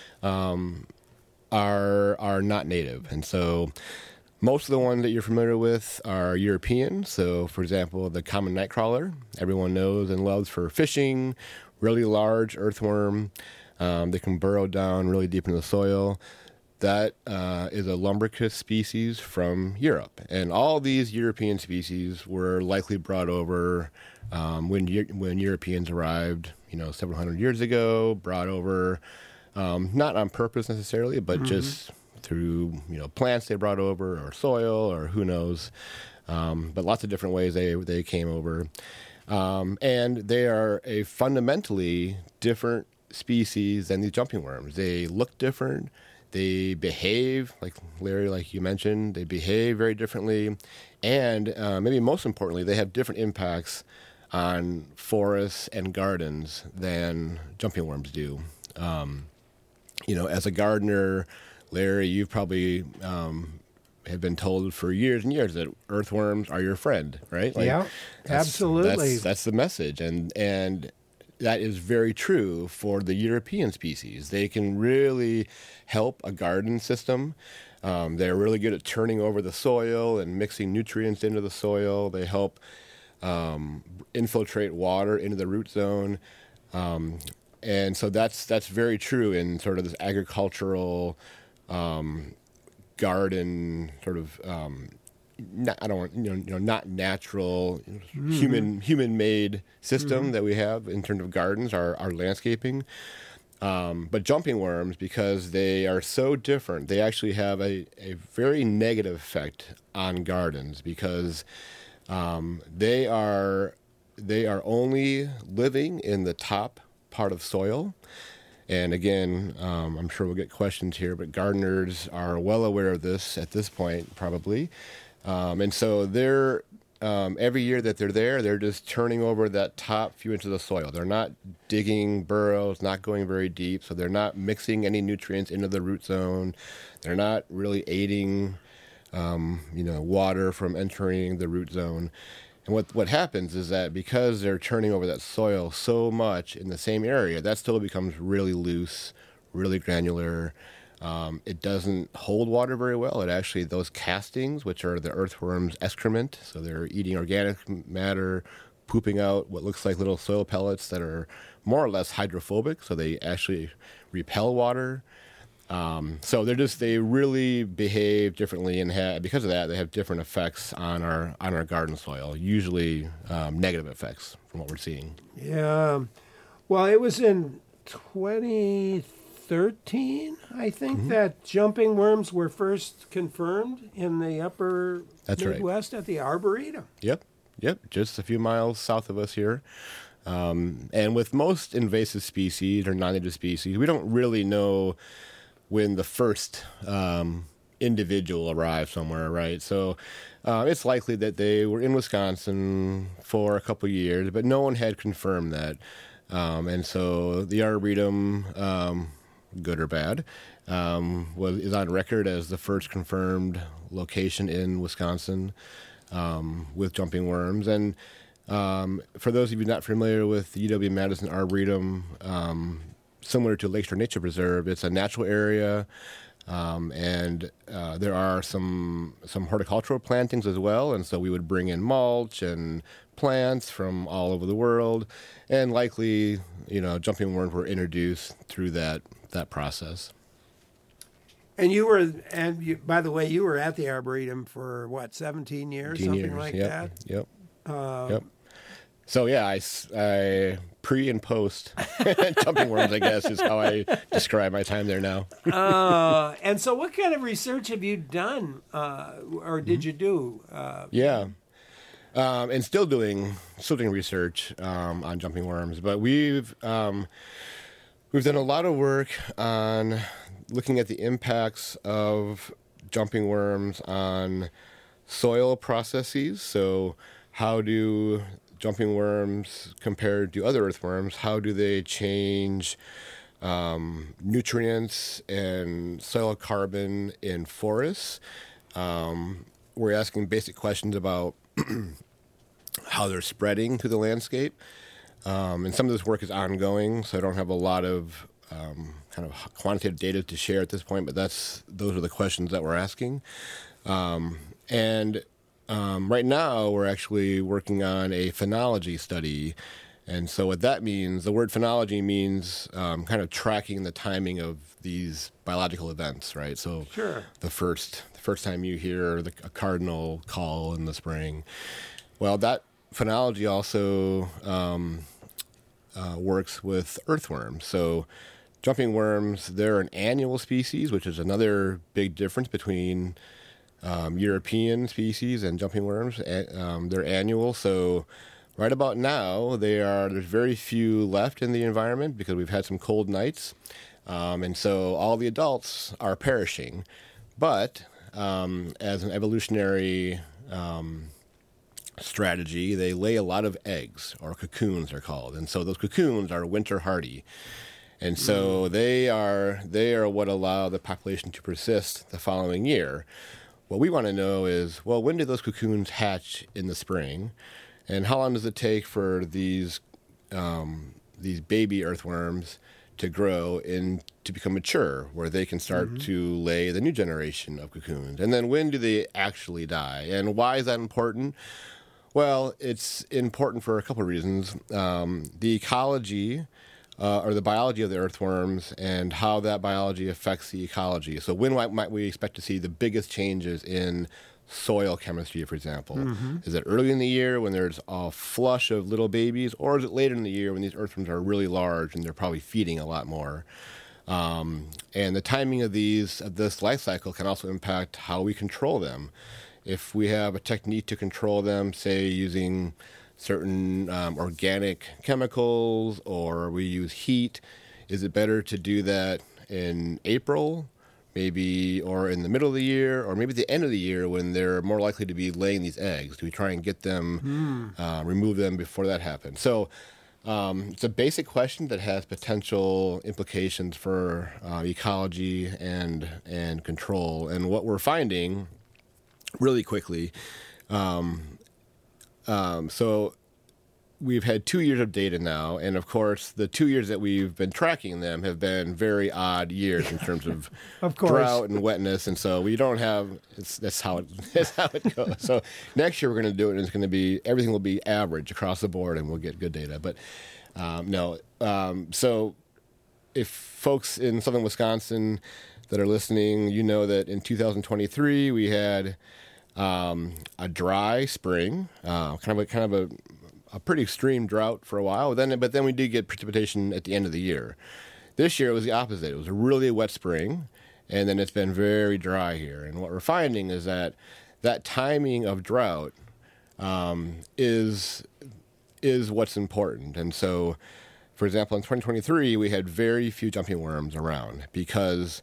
um, are are not native, and so most of the ones that you're familiar with are European. So, for example, the common nightcrawler, everyone knows and loves for fishing. Really large earthworm. Um, they can burrow down really deep into the soil. That uh, is a lumbricus species from Europe. And all these European species were likely brought over um, when when Europeans arrived, you know, several hundred years ago, brought over, um, not on purpose necessarily, but mm-hmm. just through you know plants they brought over, or soil, or who knows. Um, but lots of different ways they they came over, um, and they are a fundamentally different species than these jumping worms. They look different. They behave, like Larry, like you mentioned, they behave very differently. And uh, maybe most importantly, they have different impacts on forests and gardens than jumping worms do. Um, you know, as a gardener, Larry, you've probably um, have been told for years and years that earthworms are your friend, right? Like, yeah, that's, absolutely. That's, that's the message. And, and that is very true for the European species. They can really help a garden system. Um, they're really good at turning over the soil and mixing nutrients into the soil. They help um, infiltrate water into the root zone. Um, and so that's that's very true in sort of this agricultural um, garden sort of um, not, I don't want, you know, you know, not natural, mm-hmm. human human made system mm-hmm. that we have in terms of gardens, our, our landscaping. Um, but jumping worms, because they are so different, they actually have a, a very negative effect on gardens, because um, they are they are only living in the top part of soil. And again, um, I'm sure we'll get questions here, but gardeners are well aware of this at this point, probably. Um, and so they're um, every year that they're there, they're just turning over that top few inches of soil. They're not digging burrows, not going very deep, so they're not mixing any nutrients into the root zone. They're not really aiding, um, you know, water from entering the root zone. And what what happens is that because they're turning over that soil so much in the same area, that soil becomes really loose, really granular. Um, it doesn't hold water very well. It actually, those castings, which are the earthworm's excrement, so they're eating organic matter, pooping out what looks like little soil pellets that are more or less hydrophobic, so they actually repel water. Um, so they're just, they really behave differently, and have, because of that, they have different effects on our on our garden soil, usually um, negative effects from what we're seeing. Yeah. Well, it was in twenty thirteen, I think, mm-hmm. that jumping worms were first confirmed in the upper That's Midwest right. at the Arboretum. Yep, yep, just a few miles south of us here. Um, and with most invasive species or non-native species, we don't really know when the first um, individual arrived somewhere, right? So uh, it's likely that they were in Wisconsin for a couple years, but no one had confirmed that. Um, and so the Arboretum, um, good or bad, um, was is on record as the first confirmed location in Wisconsin um, with jumping worms. And um, for those of you not familiar with the U W-Madison Arboretum, um, similar to Lakeshore Nature Preserve, it's a natural area, um, and uh, there are some some horticultural plantings as well. And so we would bring in mulch and plants from all over the world, and likely, you know, jumping worms were introduced through that that process. And you were, and you, by the way, you were at the Arboretum for what, seventeen years, something years, like yep, that. Yep. Uh, yep. So yeah, I, I pre and post jumping worms, I guess, is how I describe my time there now. uh, and so, what kind of research have you done, uh, or did you do? Uh, yeah. Um, and still doing still doing research um, on jumping worms, but we've um, we've done a lot of work on looking at the impacts of jumping worms on soil processes. So, how do jumping worms compared to other earthworms? How do they change um, nutrients and soil carbon in forests? Um, we're asking basic questions about how they're spreading through the landscape. Um, and some of this work is ongoing, so I don't have a lot of um, kind of quantitative data to share at this point, but that's those are the questions that we're asking. Um, and um, right now, we're actually working on a phenology study. And so what that means, the word phenology means um, kind of tracking the timing of these biological events, right? So sure. the first the first time you hear the, a cardinal call in the spring, well, that phenology also um, uh, works with earthworms. So jumping worms, they're an annual species, which is another big difference between um, European species and jumping worms. Um, they're annual, so right about now, they are. There's very few left in the environment because we've had some cold nights, um, and so all the adults are perishing. But um, as an evolutionary um, strategy, they lay a lot of eggs, or cocoons they're called, and so those cocoons are winter hardy, and so mm. they are they are what allow the population to persist the following year. What we want to know is, well, when do those cocoons hatch in the spring? And how long does it take for these um, these baby earthworms to grow and to become mature, where they can start mm-hmm. to lay the new generation of cocoons? And then when do they actually die? And why is that important? Well, it's important for a couple of reasons. Um, the ecology uh, or the biology of the earthworms and how that biology affects the ecology. So when might we expect to see the biggest changes in soil chemistry, for example? Mm-hmm. Is it early in the year when there's a flush of little babies, or is it later in the year when these earthworms are really large and they're probably feeding a lot more? Um, and the timing of these of this life cycle can also impact how we control them. If we have a technique to control them, say using certain um, organic chemicals, or we use heat, is it better to do that in April? Maybe, or in the middle of the year, or maybe at the end of the year when they're more likely to be laying these eggs? Do we try and get them, mm. uh, remove them before that happens? So um, it's a basic question that has potential implications for uh, ecology and and control. And what we're finding really quickly, um, um, so we've had two years of data now, and of course, the two years that we've been tracking them have been very odd years in terms of, of course. drought and wetness, and so we don't have. It's, that's how it. That's how it goes. So next year we're going to do it, and it's going to be everything will be average across the board, and we'll get good data. But um, no, um, so if folks in southern Wisconsin that are listening, you know that in two thousand twenty-three we had um, a dry spring, uh, kind of a kind of a a pretty extreme drought for a while. Then, but then we did get precipitation at the end of the year. This year it was the opposite. It was a really wet spring, and then it's been very dry here. And what we're finding is that that timing of drought um, is is what's important. And so, for example, in twenty twenty-three we had very few jumping worms around because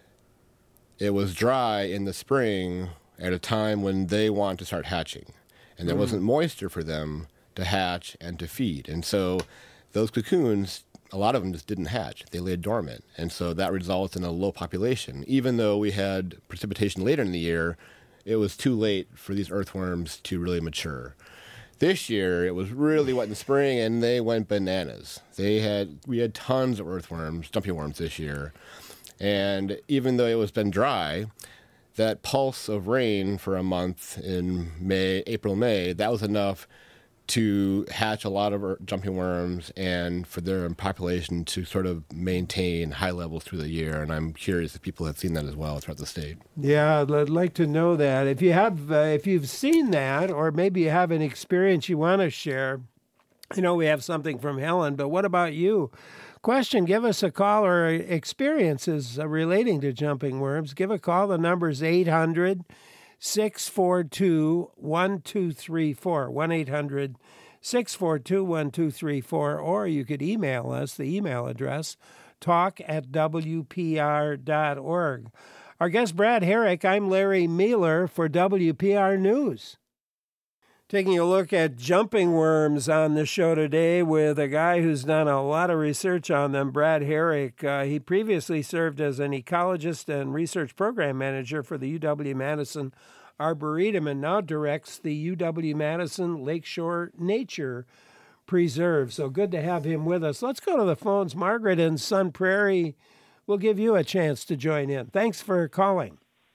it was dry in the spring at a time when they want to start hatching, and there mm. wasn't moisture for them to hatch and to feed. And so those cocoons, a lot of them just didn't hatch. They lay dormant. And so that results in a low population. Even though we had precipitation later in the year, it was too late for these earthworms to really mature. This year, it was really wet in the spring, and they went bananas. They had We had tons of earthworms, jumping worms this year. And even though it was been dry, that pulse of rain for a month in May, April, May, that was enough to hatch a lot of jumping worms and for their population to sort of maintain high levels through the year. And I'm curious if people have seen that as well throughout the state. Yeah, I'd like to know that. If you have, uh, if you've seen that, or maybe you have an experience you want to share, I know we have something from Helen, but what about you? Question, give us a call, or experiences relating to jumping worms. Give a call. The number's eight hundred, six four two, one two three four, one eight hundred, six four two, one two three four, or you could email us, the email address, talk at w p r dot org. Our guest, Brad Herrick. I'm Larry Mealer for W P R News. Taking a look at jumping worms on the show today with a guy who's done a lot of research on them, Brad Herrick. Uh, he previously served as an ecologist and research program manager for the U W-Madison Arboretum and now directs the U W-Madison Lakeshore Nature Preserve. So good to have him with us. Let's go to the phones. Margaret in Sun Prairie will give you a chance to join in. Thanks for calling.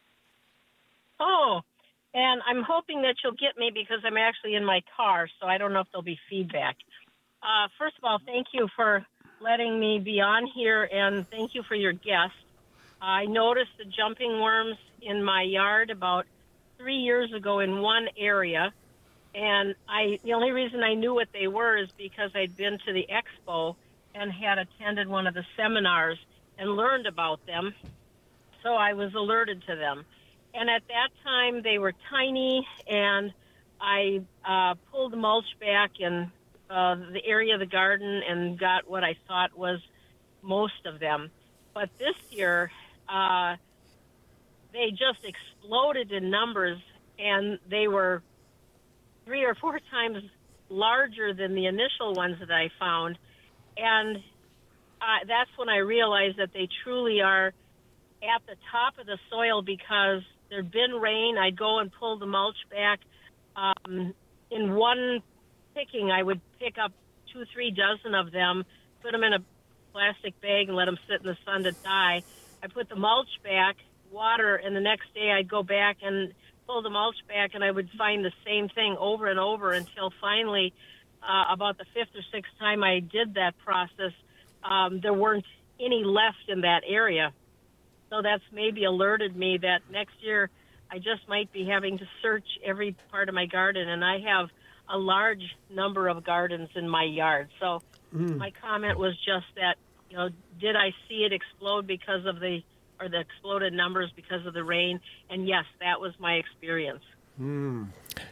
Oh, and I'm hoping that you'll get me because I'm actually in my car, so I don't know if there'll be feedback. Uh, first of all, thank you for letting me be on here, and thank you for your guest. I noticed the jumping worms in my yard about three years ago in one area, and I the only reason I knew what they were is because I'd been to the expo and had attended one of the seminars, and learned about them. So I was alerted to them. And at that time, they were tiny, and I uh, pulled the mulch back in uh, the area of the garden and got what I thought was most of them. But this year, uh, they just exploded in numbers, and they were three or four times larger than the initial ones that I found. And uh, that's when I realized that they truly are at the top of the soil because there'd been rain. I'd go and pull the mulch back. Um, in one picking, I would pick up two, three dozen of them, put them in a plastic bag and let them sit in the sun to die. I put the mulch back, water, and the next day I'd go back and pull the mulch back, and I would find the same thing over and over until finally, uh, about the fifth or sixth time I did that process, um, there weren't any left in that area. So that's maybe alerted me that next year I just might be having to search every part of my garden, and I have a large number of gardens in my yard. So mm. my comment was just that, you know, did I see it explode because of the, or the exploded numbers because of the rain? And yes, that was my experience. Mm.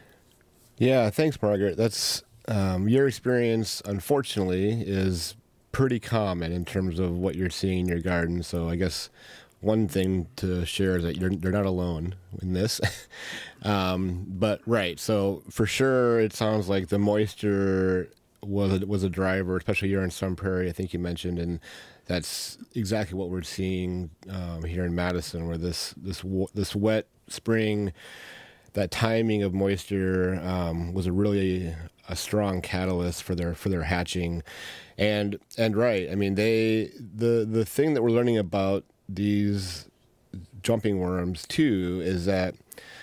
Yeah, thanks, Margaret. That's um, your experience, unfortunately, is pretty common in terms of what you're seeing in your garden. So I guess one thing to share is that you're you're not alone in this. um, but right, so for sure, it sounds like the moisture was a, was a driver, especially here in Sun Prairie. I think you mentioned, and that's exactly what we're seeing um, here in Madison, where this this this wet spring, that timing of moisture um, was a really a strong catalyst for their for their hatching, and and right, I mean they the the thing that we're learning about these jumping worms too is that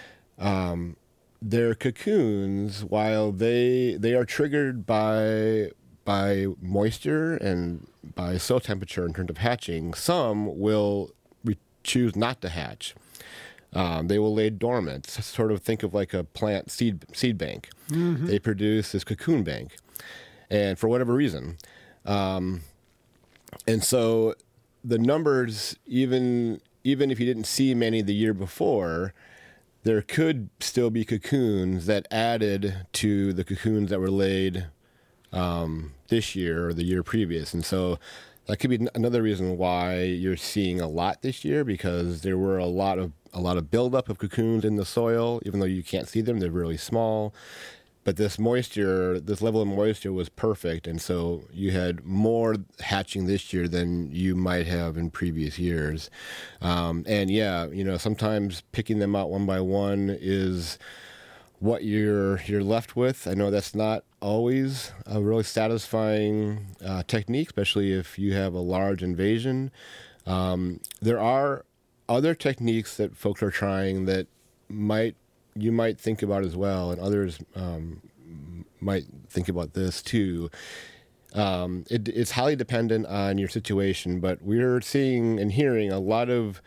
um, their cocoons, while they they are triggered by by moisture and by soil temperature in terms of hatching, some will re- choose not to hatch. Um, they will lay dormant. Sort of think of like a plant seed seed bank. Mm-hmm. They produce this cocoon bank, and for whatever reason, um, and so the numbers, even even if you didn't see many the year before, there could still be cocoons that added to the cocoons that were laid um, this year or the year previous, and so that could be another reason why you're seeing a lot this year, because there were a lot of a lot of buildup of cocoons in the soil, even though you can't see them; they're really small. But this moisture, this level of moisture was perfect, and so you had more hatching this year than you might have in previous years. Um, and yeah, you know, sometimes picking them out one by one is what you're you're left with. I know that's not always a really satisfying uh, technique, especially if you have a large invasion. Um, there are other techniques that folks are trying that might you might think about as well, and others um, might think about this too. Um, it, it's highly dependent on your situation, but we're seeing and hearing a lot of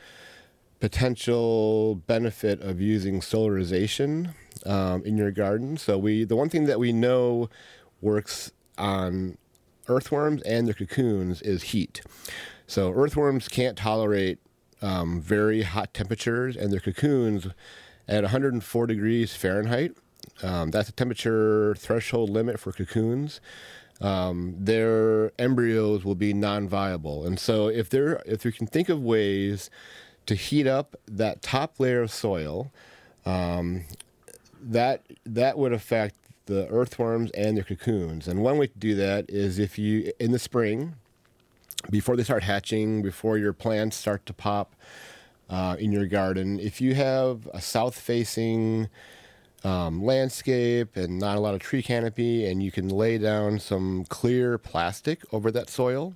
potential benefit of using solarization um, in your garden. So we, the one thing that we know works on earthworms and their cocoons is heat. So earthworms can't tolerate um, very hot temperatures, and their cocoons at one hundred four degrees Fahrenheit. Um, that's a temperature threshold limit for cocoons. Um, their embryos will be non-viable, and so if there, if you can think of ways to heat up that top layer of soil, um, that that would affect the earthworms and their cocoons. And one way to do that is if you, in the spring, before they start hatching, before your plants start to pop uh, in your garden, if you have a south-facing um, landscape and not a lot of tree canopy, and you can lay down some clear plastic over that soil,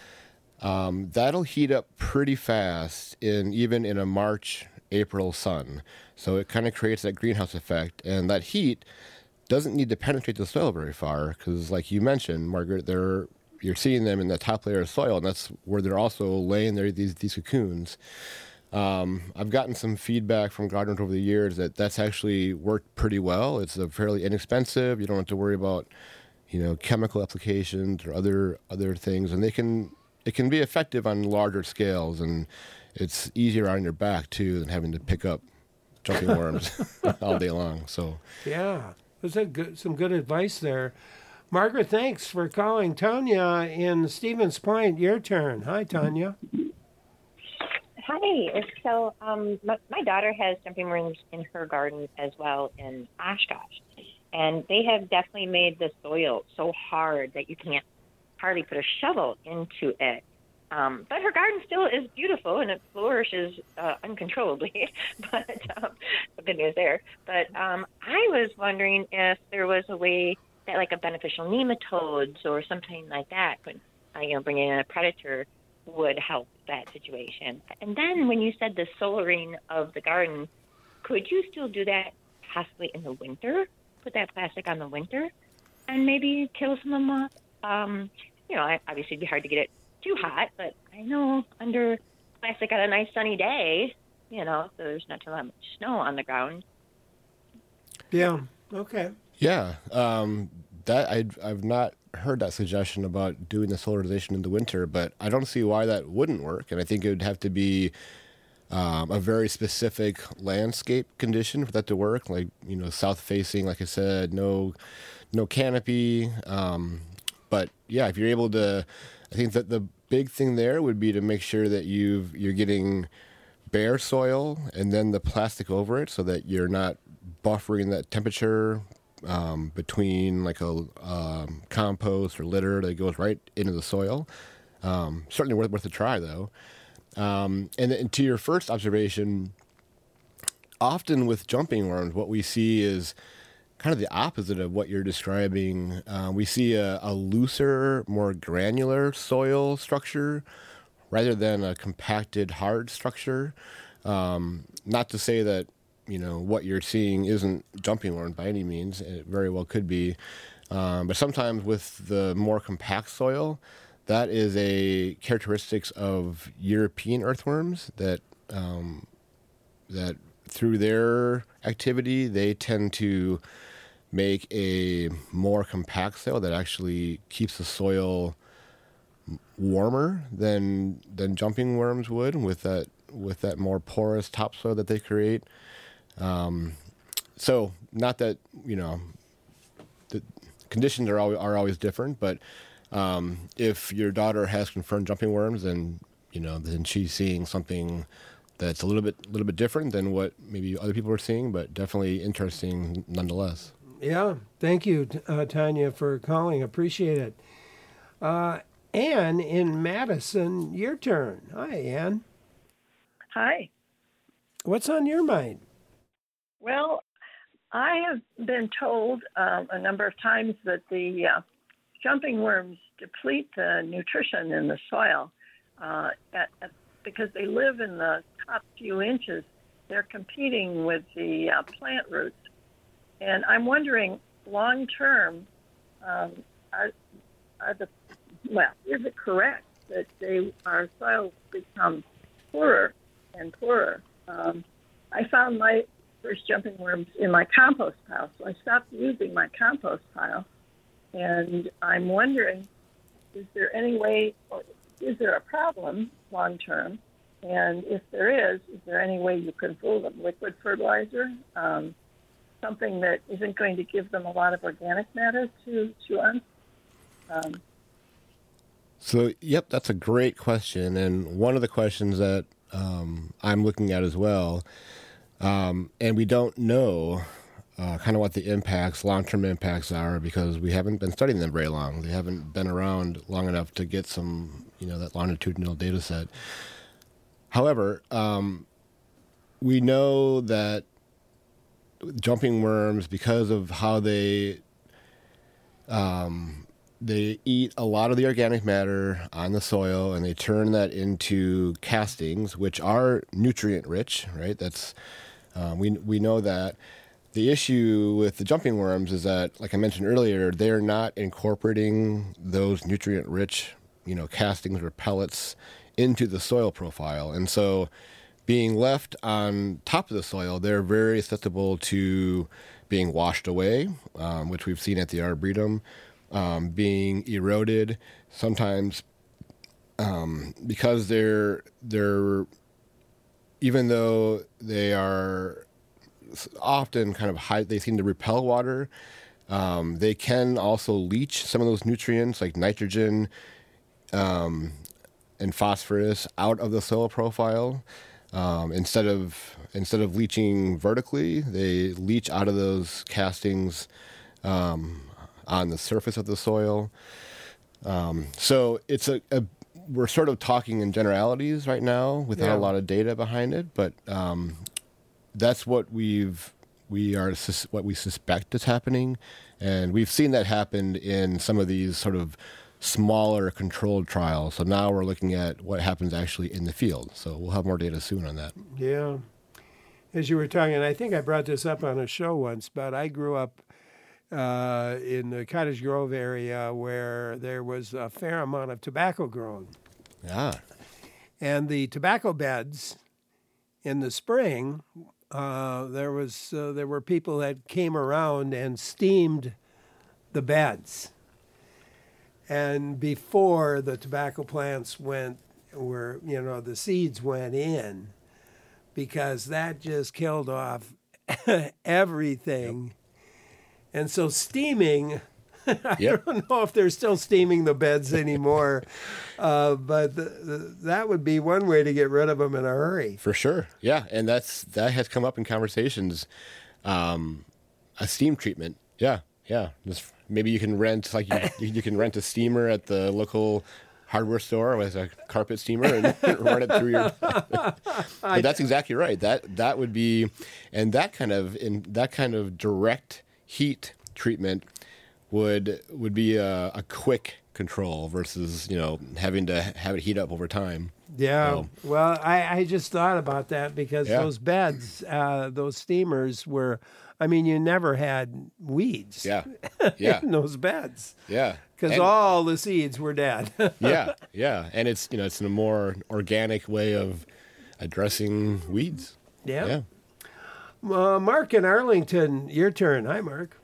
um, that'll heat up pretty fast in even in a March, April sun. So it kind of creates that greenhouse effect, and that heat doesn't need to penetrate the soil very far, because like you mentioned, Margaret, they're you're seeing them in the top layer of soil, and that's where they're also laying their these these cocoons. Um, I've gotten some feedback from gardeners over the years that that's actually worked pretty well. It's a fairly inexpensive. You don't have to worry about, you know, chemical applications or other other things, and they can it can be effective on larger scales, and it's easier on your back too than having to pick up jumping worms all day long. So yeah, was that good? Some good advice there. Margaret, thanks for calling. Tanya in Stevens Point, your turn. Hi, Tanya. Hi. So um, my, my daughter has jumping worms in her garden as well in Oshkosh. And they have definitely made the soil so hard that you can't hardly put a shovel into it. Um, but her garden still is beautiful and it flourishes uh, uncontrollably. but um, good news there. But um, I was wondering if there was a way that like a beneficial nematodes or something like that, could, uh, you know, bringing in a predator would help that situation. And then when you said the solaring of the garden, could you still do that possibly in the winter? Put that plastic on the winter and maybe kill some of them off? Um, you know, obviously it'd be hard to get it too hot, but I know under plastic on a nice sunny day, you know, so there's not too much snow on the ground. Yeah, okay. Yeah, um, that I I've not heard that suggestion about doing the solarization in the winter, but I don't see why that wouldn't work. And I think it would have to be um, a very specific landscape condition for that to work, like you know, south facing, like I said, no no canopy. Um, but yeah, if you're able to, I think that the big thing there would be to make sure that you've you're getting bare soil and then the plastic over it, so that you're not buffering that temperature. Um, between like a um, compost or litter that goes right into the soil. Um, certainly worth, worth a try, though. Um, and, and to your first observation, often with jumping worms, what we see is kind of the opposite of what you're describing. Uh, we see a, a looser, more granular soil structure rather than a compacted, hard structure. Um, not to say that you know, what you're seeing isn't jumping worms by any means. It very well could be. Um, but sometimes with the more compact soil, that is a characteristics of European earthworms that um, that through their activity, they tend to make a more compact soil that actually keeps the soil warmer than than jumping worms would with that with that more porous topsoil that they create. Um, so not that, you know, the conditions are always, are always different, but, um, if your daughter has confirmed jumping worms, then, you know, then she's seeing something that's a little bit, a little bit different than what maybe other people are seeing, but definitely interesting nonetheless. Yeah. Thank you, uh, Tanya, for calling. Appreciate it. Uh, Ann in Madison, your turn. Hi, Ann. Hi. What's on your mind? Well, I have been told um, a number of times that the uh, jumping worms deplete the nutrition in the soil uh, at, at, because they live in the top few inches. They're competing with the uh, plant roots. And I'm wondering, long term, um, are, are the, well, is it correct that they, our soils become poorer and poorer? Um, I found my first jumping worms in my compost pile, so I stopped using my compost pile. And I'm wondering, is there any way, or is there a problem long term? And if there is, is there any way you can fool them? Liquid fertilizer, um, something that isn't going to give them a lot of organic matter to chew on? Um, So, yep, that's a great question. And one of the questions that um, I'm looking at as well, um, and we don't know uh, kind of what the impacts, long-term impacts are, because we haven't been studying them very long. They haven't been around long enough to get some, you know, that longitudinal data set. However, um, we know that jumping worms, because of how they um, they eat a lot of the organic matter on the soil, and they turn that into castings, which are nutrient rich. Right? That's uh, we we know that. The issue with the jumping worms is that, like I mentioned earlier, they're not incorporating those nutrient rich, you know, castings or pellets into the soil profile, and so being left on top of the soil, they're very susceptible to being washed away, um, which we've seen at the Arboretum, um, being eroded, sometimes um, because they're they're even though they are often kind of high, they seem to repel water. Um, they can also leach some of those nutrients like nitrogen um, and phosphorus out of the soil profile. Um, instead of instead of leaching vertically, they leach out of those castings um, on the surface of the soil. Um, so it's a, a we're sort of talking in generalities right now without Yeah. a lot of data behind it, but um, that's what we've we are sus- what we suspect is happening, and we've seen that happen in some of these sort of smaller controlled trials. So now we're looking at what happens actually in the field. So we'll have more data soon on that. Yeah. As you were talking, I think I brought this up on a show once, but I grew up uh, in the Cottage Grove area where there was a fair amount of tobacco grown. Yeah. And the tobacco beds in the spring, uh, there was uh, there were people that came around and steamed the beds. And before the tobacco plants went, were you know the seeds went in, because that just killed off everything. Yep. And so steaming, I Yep. don't know if they're still steaming the beds anymore, uh, but the, the, that would be one way to get rid of them in a hurry. For sure. Yeah. And that's that has come up in conversations. Um, a steam treatment. Yeah. Yeah. Just maybe you can rent like you, you can rent a steamer at the local hardware store with a carpet steamer and run it through your. But that's exactly right. That that would be, and that kind of in that kind of direct heat treatment would would be a, a quick control versus you know having to have it heat up over time. Yeah. So, Well, I, I just thought about that because Yeah. those beds, uh, those steamers were. I mean, you never had weeds yeah. Yeah. in those beds Yeah. because And- all the seeds were dead. yeah, yeah, and it's you know it's in a more organic way of addressing weeds. Yeah. Yeah. Uh, Mark in Arlington, your turn. Hi, Mark.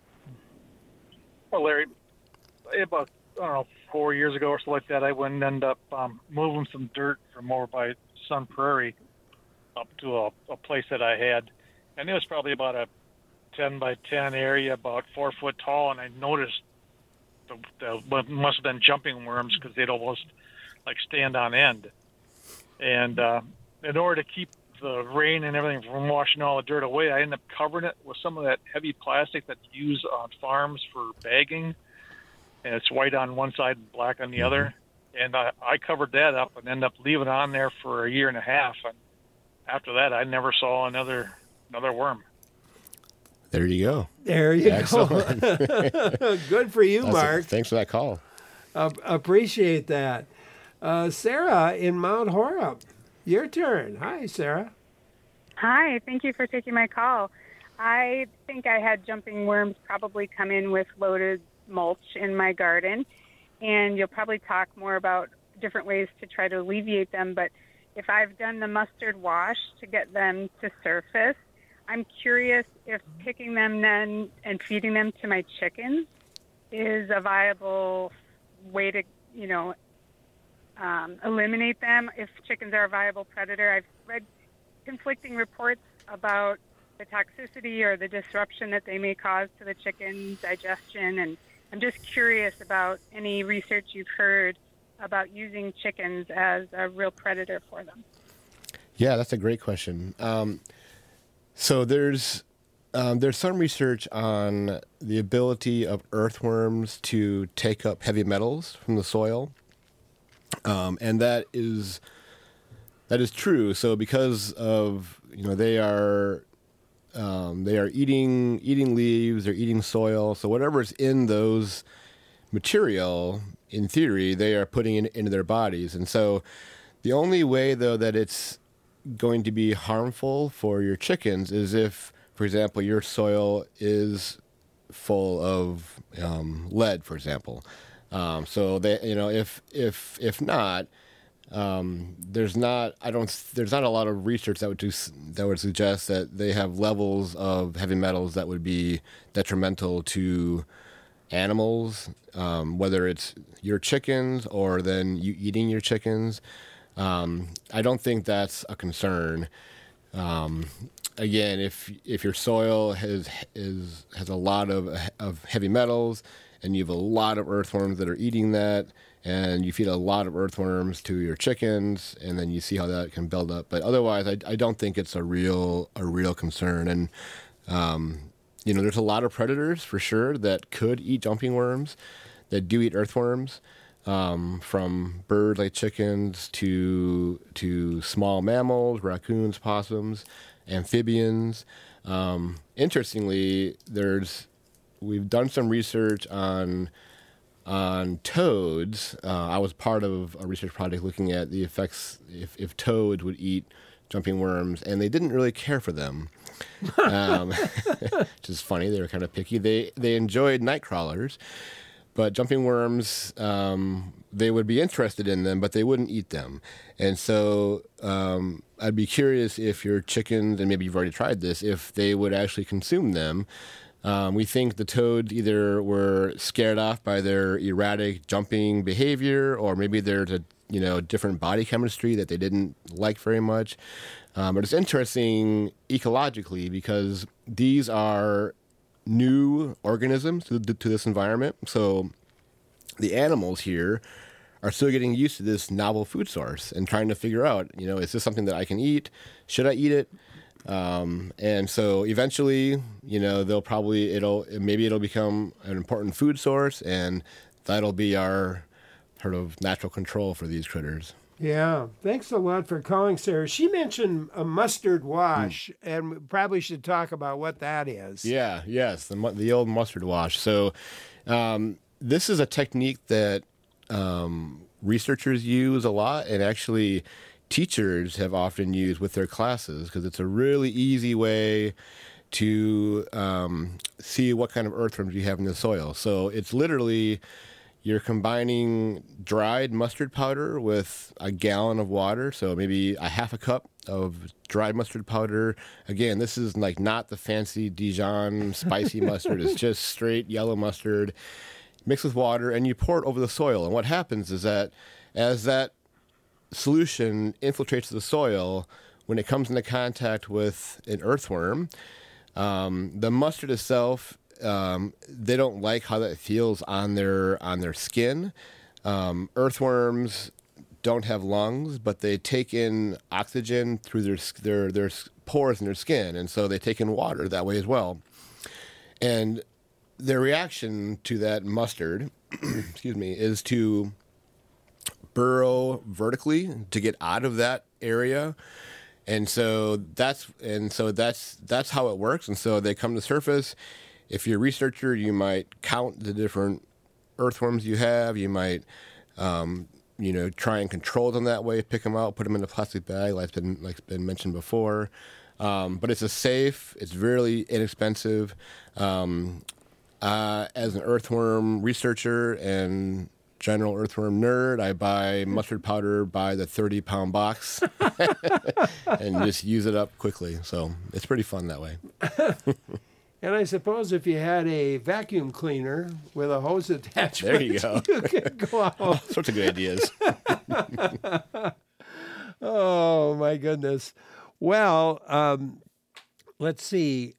Well, Larry, about I don't know four years ago or so like that, I went and ended up um, moving some dirt from over by Sun Prairie up to a, a place that I had, and it was probably about a ten by ten area, about four foot tall, and I noticed the, the what must have been jumping worms because they'd almost like stand on end, and uh, in order to keep the rain and everything from washing all the dirt away, I ended up covering it with some of that heavy plastic that's used on farms for bagging, and it's white on one side and black on the mm-hmm. other. And I, I covered that up and ended up leaving it on there for a year and a half. And after that, I never saw another another worm. There you go. There you Excellent. go. Good for you, That's Mark. A, thanks for that call. Uh, appreciate that. Uh, Sarah in Mount Horeb, your turn. Hi, Sarah. Hi, thank you for taking my call. I think I had jumping worms probably come in with loaded mulch in my garden, and you'll probably talk more about different ways to try to alleviate them, but if I've done the mustard wash to get them to surface, I'm curious if picking them then and feeding them to my chickens is a viable way to, you know, um, eliminate them if chickens are a viable predator. I've read conflicting reports about the toxicity or the disruption that they may cause to the chicken's digestion, and I'm just curious about any research you've heard about using chickens as a real predator for them. Yeah, that's a great question. Um, so there's um, there's some research on the ability of earthworms to take up heavy metals from the soil, um, and that is that is true. So because of you know they are um, they are eating eating leaves, they're eating soil. So whatever's in those material, in theory, they are putting it into their bodies. And so the only way, though, that it's going to be harmful for your chickens is if, for example, your soil is full of um, lead, for example. Um, so they, you know, if if if not, um, there's not. I don't. There's not a lot of research that would do, that would suggest that they have levels of heavy metals that would be detrimental to animals, um, whether it's your chickens or then you eating your chickens. Um, I don't think that's a concern. Um, again, if if your soil has is has a lot of of heavy metals, and you have a lot of earthworms that are eating that, and you feed a lot of earthworms to your chickens, and then you see how that can build up. But otherwise, I, I don't think it's a real a real concern. And um, you know, there's a lot of predators for sure that could eat jumping worms, that do eat earthworms, um, from birds like chickens to to small mammals, raccoons, possums, amphibians. Um, interestingly, there's we've done some research on on toads. Uh, I was part of a research project looking at the effects if, if toads would eat jumping worms, and they didn't really care for them, um, which is funny. They were kind of picky. They they enjoyed night crawlers, but jumping worms, um, they would be interested in them, but they wouldn't eat them. And so um, I'd be curious if your chickens, and maybe you've already tried this, if they would actually consume them. Um, we think the toads either were scared off by their erratic jumping behavior, or maybe there's a you know different body chemistry that they didn't like very much. Um, but it's interesting ecologically because these are new organisms to, to this environment. So the animals here are still getting used to this novel food source and trying to figure out, you know, is this something that I can eat? Should I eat it? Um, and so eventually, you know, they'll probably, it'll, maybe it'll become an important food source, and that'll be our sort of natural control for these critters. Yeah. Thanks a lot for calling, Sarah. She mentioned a mustard wash, mm. and we probably should talk about what that is. Yeah. Yes. The, the old mustard wash. So, um, this is a technique that, um, researchers use a lot, and actually teachers have often used with their classes, because it's a really easy way to um, see what kind of earthworms you have in the soil. So it's literally you're combining dried mustard powder with a gallon of water, so maybe a half a cup of dried mustard powder. Again, this is like not the fancy Dijon spicy mustard. It's just straight yellow mustard mixed with water, and you pour it over the soil. And what happens is that as that solution infiltrates the soil, when it comes into contact with an earthworm, um, the mustard itself, um, they don't like how that feels on their on their skin. Um, earthworms don't have lungs, but they take in oxygen through their their their pores in their skin, and so they take in water that way as well. And their reaction to that mustard, excuse me, is to burrow vertically to get out of that area, and so that's and so that's that's how it works. And so they come to the surface. If you're a researcher, you might count the different earthworms you have. You might, um, you know, try and control them that way. Pick them out, put them in a plastic bag, like's been like's been mentioned before. Um, but it's a safe. It's really inexpensive. Um, uh, as an earthworm researcher and general earthworm nerd, I buy mustard powder by the thirty pound box and just use it up quickly. So it's pretty fun that way. And I suppose if you had a vacuum cleaner with a hose attachment, there you go. You could go out. All sorts of good ideas. Oh, my goodness. Well, um, let's see.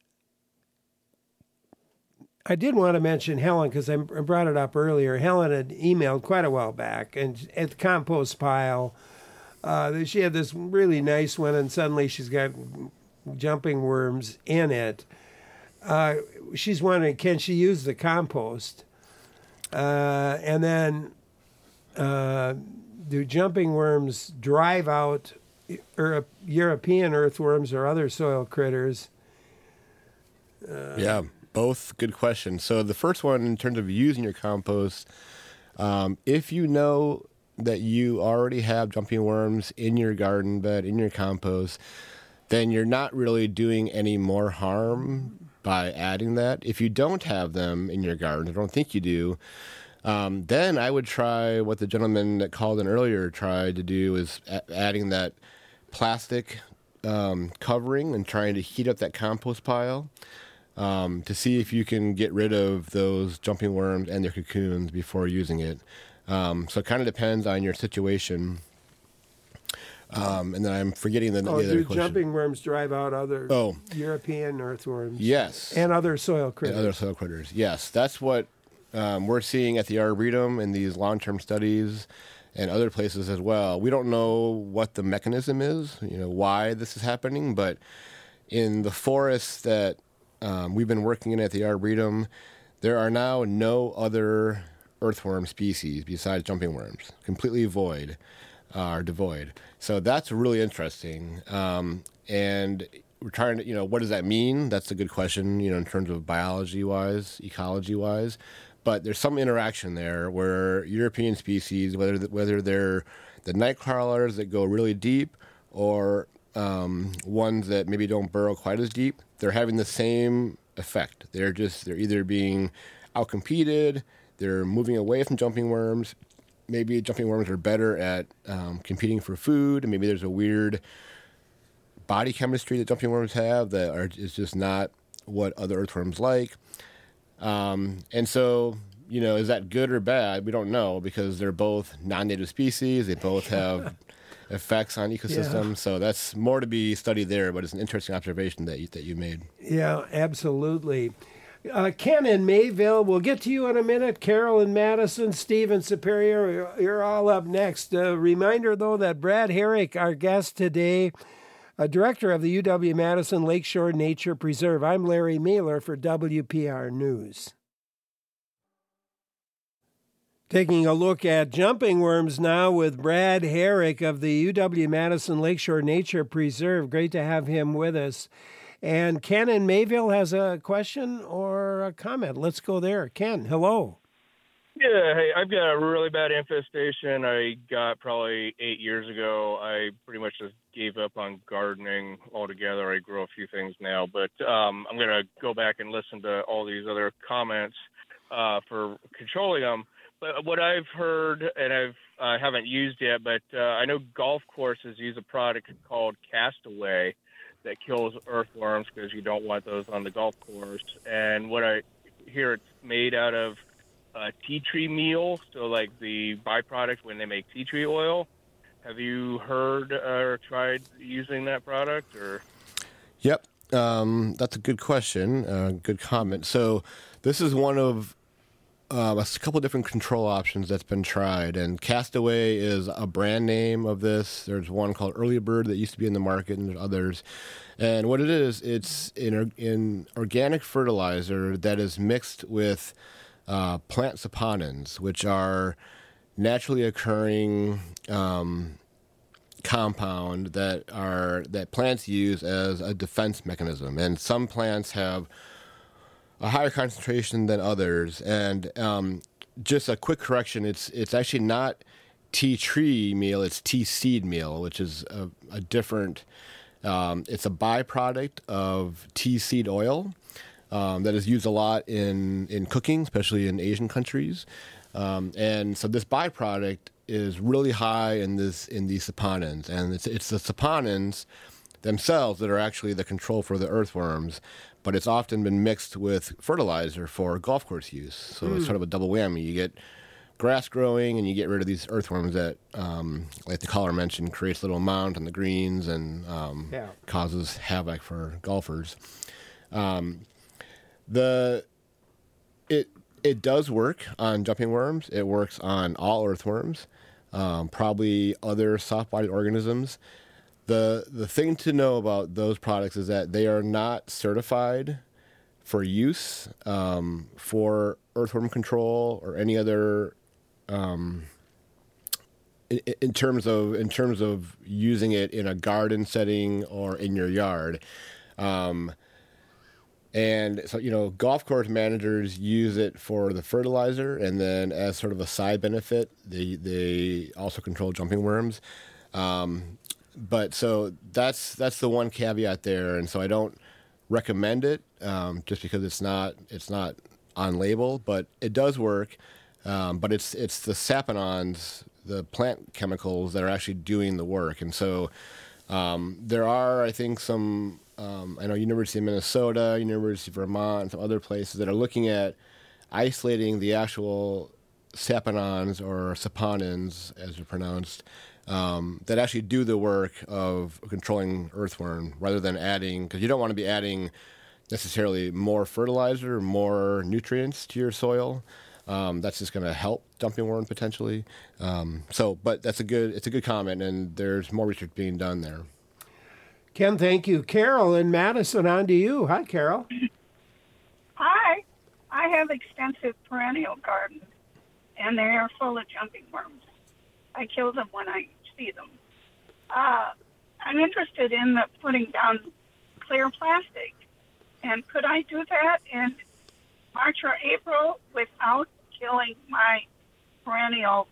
I did want to mention Helen, because I brought it up earlier. Helen had emailed quite a while back, and at the compost pile, uh, she had this really nice one, and suddenly she's got jumping worms in it. Uh, she's wondering, can she use the compost? Uh, and then uh, do jumping worms drive out Euro- European earthworms or other soil critters? Uh, yeah. Both good questions. So the first one, in terms of using your compost, um, if you know that you already have jumping worms in your garden bed, in your compost, then you're not really doing any more harm by adding that. If you don't have them in your garden, I don't think you do, um, then I would try what the gentleman that called in earlier tried to do, is a- adding that plastic um, covering and trying to heat up that compost pile. um, to see if you can get rid of those jumping worms and their cocoons before using it. Um, so it kind of depends on your situation. Um, and then I'm forgetting the, Oh, the other do question. jumping worms drive out other Oh. European earthworms? Yes. And other soil critters. And other soil critters. Yes, that's what um, we're seeing at the Arboretum in these long-term studies and other places as well. We don't know what the mechanism is, you know, why this is happening, but in the forests that um, we've been working in at the Arboretum, there are now no other earthworm species besides jumping worms, completely void, uh, or devoid. So that's really interesting. Um, and we're trying to, you know, what does that mean? That's a good question, you know, in terms of biology-wise, ecology-wise. But there's some interaction there where European species, whether whether they're the night crawlers that go really deep or um, ones that maybe don't burrow quite as deep, they're having the same effect. They're just, they're either being outcompeted, they're moving away from jumping worms. Maybe jumping worms are better at um, competing for food. Maybe there's a weird body chemistry that jumping worms have that are, is just not what other earthworms like. Um, and so, you know, is that good or bad? We don't know because they're both non-native species. They both have effects on ecosystems. Yeah. So that's more to be studied there, but it's an interesting observation that you, that you made. Yeah, absolutely. Uh, Ken in Mayville, we'll get to you in a minute. Carol in Madison, Steve in Superior, you're, you're all up next. A uh, reminder, though, that Brad Herrick, our guest today, uh, director of the U W-Madison Lakeshore Nature Preserve. I'm Larry Mehler for W P R News. Taking a look at jumping worms now with Brad Herrick of the U W-Madison Lakeshore Nature Preserve. Great to have him with us. And Ken in Mayville has a question or a comment. Let's go there. Ken, hello. Yeah, hey, I've got a really bad infestation I got probably eight years ago. I pretty much just gave up on gardening altogether. I grow a few things now, but um, I'm going to go back and listen to all these other comments uh, for controlling them. But what I've heard, and I've, I haven't used yet, but uh, I know golf courses use a product called Castaway that kills earthworms because you don't want those on the golf course. And what I hear, it's made out of uh, tea tree meal, so like the byproduct when they make tea tree oil. Have you heard or tried using that product? Or Yep, um, that's a good question, uh, good comment. So this is one of uh, a couple different control options that's been tried, and Castaway is a brand name of this. There's one called Early Bird that used to be in the market, and there's others. And what it is, it's an in organic fertilizer that is mixed with uh, plant saponins, which are naturally occurring um, compound that are that plants use as a defense mechanism. And some plants have a higher concentration than others. And um, just a quick correction: it's it's actually not tea tree meal; it's tea seed meal, which is a, a different. Um, it's a byproduct of tea seed oil um, that is used a lot in, in cooking, especially in Asian countries. Um, and so this byproduct is really high in this in these saponins, and it's it's the saponins themselves that are actually the control for the earthworms. But it's often been mixed with fertilizer for golf course use, so mm. it's sort of a double whammy. You get grass growing, and you get rid of these earthworms that, um, like the caller mentioned, creates a little mound on the greens and um, yeah. causes havoc for golfers. Um, the it it does work on jumping worms. It works on all earthworms, um, probably other soft-bodied organisms. The the thing to know about those products is that they are not certified for use um, for earthworm control or any other. Um, in, in terms of in terms of using it in a garden setting or in your yard, um, and so you know, golf course managers use it for the fertilizer, and then as sort of a side benefit, they they also control jumping worms. Um, but so that's that's the one caveat there, and so I don't recommend it um, just because it's not it's not on label, but it does work. Um, but it's it's the saponins, the plant chemicals that are actually doing the work. And so um, there are, I think, some um, I know University of Minnesota, University of Vermont, and some other places that are looking at isolating the actual saponins or saponins, as they're pronounced, um, that actually do the work of controlling earthworm rather than adding, because you don't want to be adding necessarily more fertilizer, more nutrients to your soil. Um, that's just going to help jumping worm potentially. Um, so, but that's a good, it's a good comment, and there's more research being done there. Ken, thank you. Carol in Madison, on to you. Hi, Carol. Hi. I have extensive perennial gardens, and they are full of jumping worms. I kill them when I see them. Uh, I'm interested in the putting down clear plastic. And could I do that in March or April without killing my perennial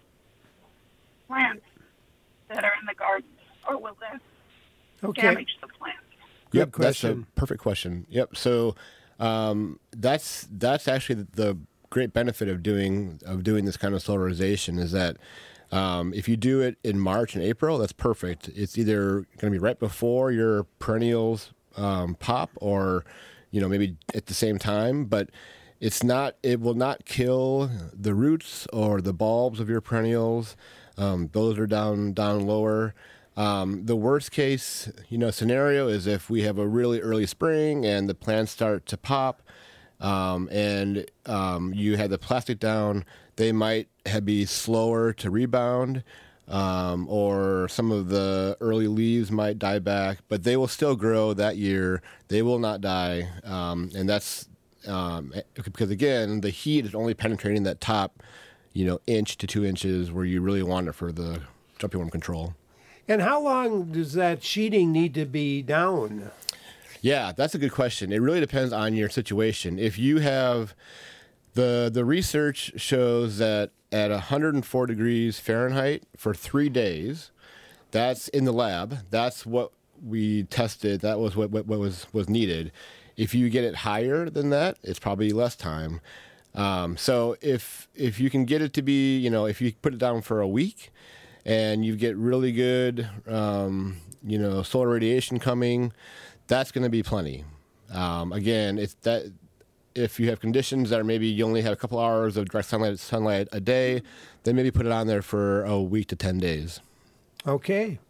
plants that are in the garden? Or will that okay. damage the plant? Good yep, question. That's a perfect question. Yep. So um, that's that's actually the great benefit of doing of doing this kind of solarization is that um, if you do it in March and April, that's perfect. It's either going to be right before your perennials um, pop, or you know maybe at the same time, but it's not. It will not kill the roots or the bulbs of your perennials. Um, those are down down lower. Um, the worst case, you know, scenario is if we have a really early spring and the plants start to pop, um, and um, you have the plastic down, they might have be slower to rebound, um, or some of the early leaves might die back, but they will still grow that year. They will not die, um, and that's um, because again, the heat is only penetrating that top, you know, inch to two inches where you really want it for the jumping worm control. And how long does that sheeting need to be down? Yeah, that's a good question. It really depends on your situation. If you have the the research shows that at one hundred four degrees Fahrenheit for three days, that's in the lab. That's what we tested. That was what what, what was was needed. If you get it higher than that, it's probably less time. Um, so if if you can get it to be, you know, if you put it down for a week, and you get really good, um, you know, solar radiation coming, that's going to be plenty. Um, again, it's that if you have conditions that are maybe you only have a couple hours of direct sunlight, sunlight a day, then maybe put it on there for a week to ten days. Okay.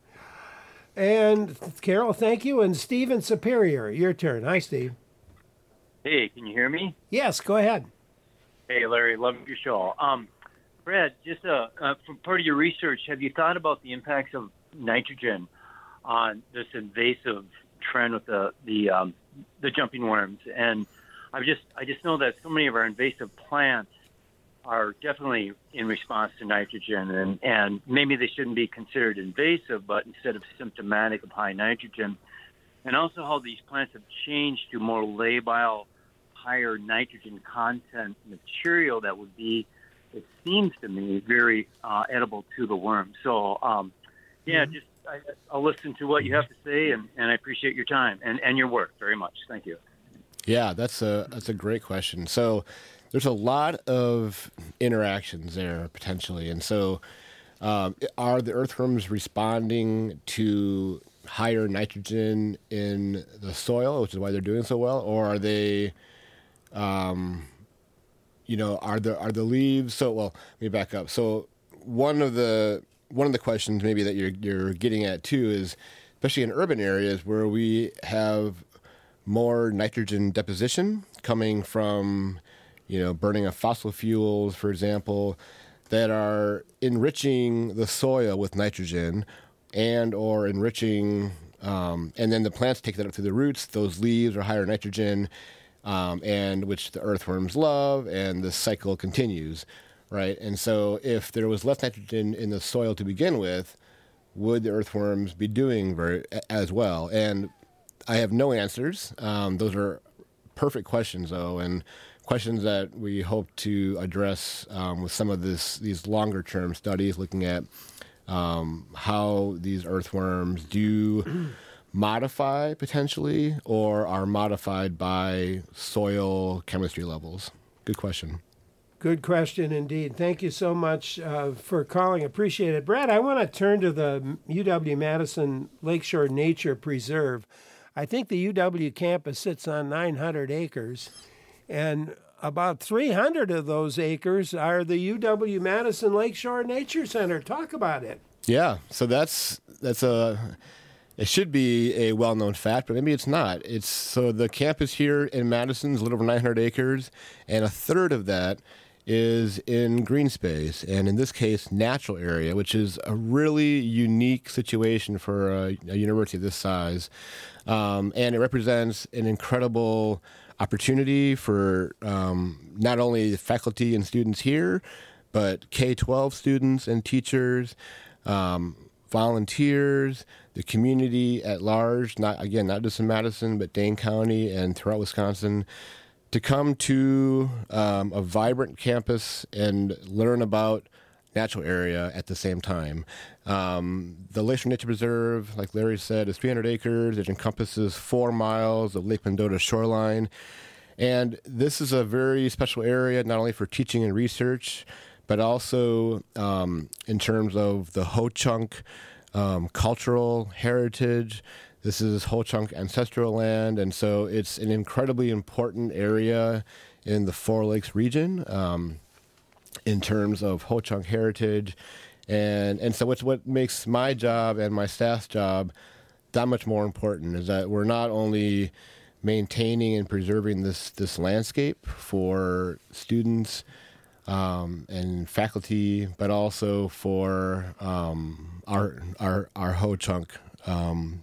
And Carol, thank you. And Steve in Superior, your turn. Hi, Steve. Hey, can you hear me? Yes, go ahead. Hey, Larry, love your show. Um, Brad, just uh, uh, from part of your research, have you thought about the impacts of nitrogen on this invasive trend with the the um, the jumping worms? And I just I just know that so many of our invasive plants are definitely in response to nitrogen, and, and maybe they shouldn't be considered invasive, but instead of symptomatic of high nitrogen. And also how these plants have changed to more labile, higher nitrogen content material that would be, it seems to me, very uh, edible to the worm. So, um, yeah, mm-hmm. just I, I'll listen to what you have to say, and, and I appreciate your time and, and your work very much. Thank you. Yeah, that's a that's a great question. So there's a lot of interactions there potentially. And so um, are the earthworms responding to higher nitrogen in the soil, which is why they're doing so well, or are they... Um, You know, are the are the leaves? So, well, let me back up. So, one of the one of the questions maybe that you're you're getting at too is, especially in urban areas where we have more nitrogen deposition coming from, you know, burning of fossil fuels, for example, that are enriching the soil with nitrogen, and or enriching, um, and then the plants take that up through the roots. Those leaves are higher nitrogen. Um, and which the earthworms love, and the cycle continues, right? And so if there was less nitrogen in the soil to begin with, would the earthworms be doing very as well? And I have no answers. Um, those are perfect questions, though, and questions that we hope to address um, with some of this these longer-term studies looking at um, how these earthworms do modify potentially, or are modified by soil chemistry levels. Good question. Good question indeed. Thank you so much uh, for calling. Appreciate it. Brad, I want to turn to the U W-Madison Lakeshore Nature Preserve. I think the U W campus sits on nine hundred acres, and about three hundred of those acres are the U W-Madison Lakeshore Nature Center. Talk about it. Yeah, so that's that's a it should be a well-known fact, but maybe it's not. It's so the campus here in Madison is a little over nine hundred acres, and a third of that is in green space, and in this case, natural area, which is a really unique situation for a, a university of this size, um, and it represents an incredible opportunity for um, not only the faculty and students here, but K twelve students and teachers. Um, volunteers, the community at large, not again, not just in Madison, but Dane County and throughout Wisconsin, to come to um, a vibrant campus and learn about natural area at the same time. Um, the Lakeshore Nature Preserve, like Larry said, is three hundred acres. It encompasses four miles of Lake Mendota shoreline. And this is a very special area, not only for teaching and research, but also um, in terms of the Ho-Chunk um, cultural heritage. This is Ho-Chunk ancestral land, and so it's an incredibly important area in the Four Lakes region um, in terms of Ho-Chunk heritage. And and so what's what makes my job and my staff's job that much more important is that we're not only maintaining and preserving this, this landscape for students Um, and faculty, but also for um, our our our Ho-Chunk um,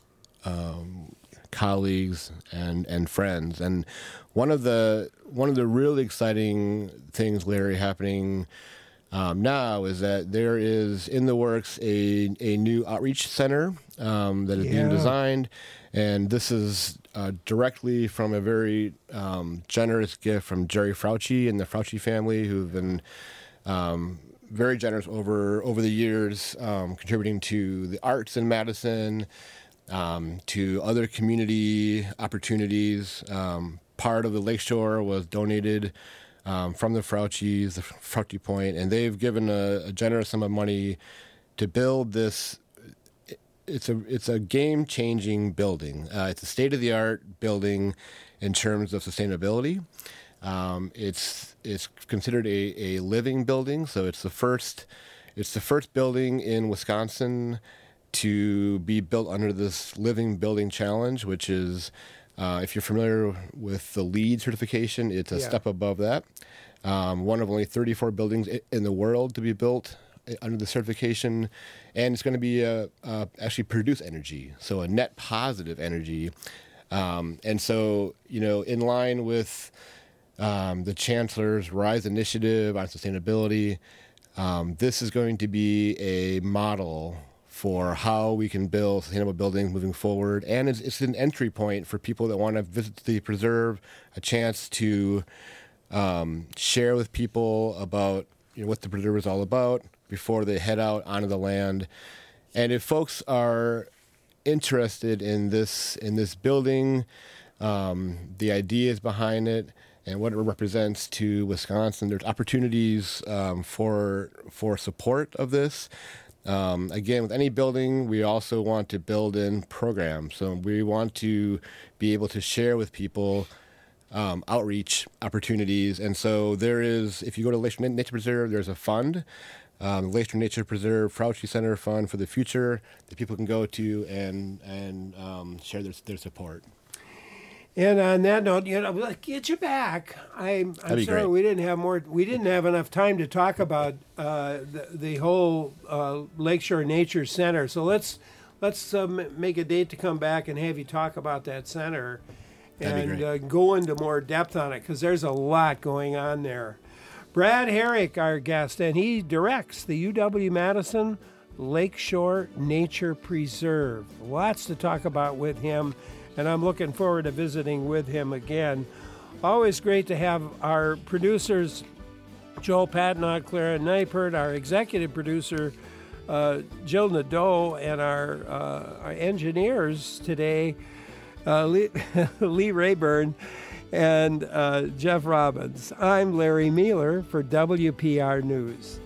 um, colleagues and, and friends. And one of the one of the really exciting things, Larry, happening um, now is that there is in the works a a new outreach center um, that is Yeah. being designed, and this is Uh, directly from a very um, generous gift from Jerry Frauchi and the Frauchi family, who've been um, very generous over over the years, um, contributing to the arts in Madison, um, to other community opportunities. Um, part of the Lakeshore was donated um, from the Frauchis, the Frauchi Point, and they've given a, a generous sum of money to build this. It's a it's a game-changing building. Uh, it's a state-of-the-art building in terms of sustainability. Um, it's it's considered a, a living building, so it's the first it's the first building in Wisconsin to be built under this Living Building Challenge, which is, uh, if you're familiar with the LEED certification, it's a Yeah. step above that. Um, one of only thirty-four buildings in the world to be built under the certification, and it's going to be uh, uh, actually produce energy, so a net positive energy. Um, and so, you know, in line with um, the Chancellor's RISE initiative on sustainability, um, this is going to be a model for how we can build sustainable buildings moving forward. And it's, it's an entry point for people that want to visit the preserve, a chance to um, share with people about, you know, what the preserve is all about before they head out onto the land. And if folks are interested in this in this building, um, the ideas behind it, and what it represents to Wisconsin, there's opportunities um, for for support of this. Um, again, with any building, we also want to build in programs. So we want to be able to share with people um, outreach opportunities. And so there is, if you go to Lakeshore Nature Preserve, there's a fund, um, Lakeshore Nature Preserve Frauchi Center Fund for the Future, that people can go to and and um, share their, their support. And on that note, you know, let's get you back. I'm, I'm be sorry great. we didn't have more. We didn't have enough time to talk about uh, the, the whole uh, Lakeshore Nature Center. So let's let's um, make a date to come back and have you talk about that center That'd be and great. uh, go into more depth on it, because there's a lot going on there. Brad Herrick, our guest, and he directs the U W-Madison Lakeshore Nature Preserve. Lots to talk about with him, and I'm looking forward to visiting with him again. Always great to have our producers, Joel Patnock, Clara Neipert, our executive producer, uh, Jill Nadeau, and our, uh, our engineers today, uh, Lee, Lee Rayburn and uh, Jeff Robbins. I'm Larry Mealer for W P R News.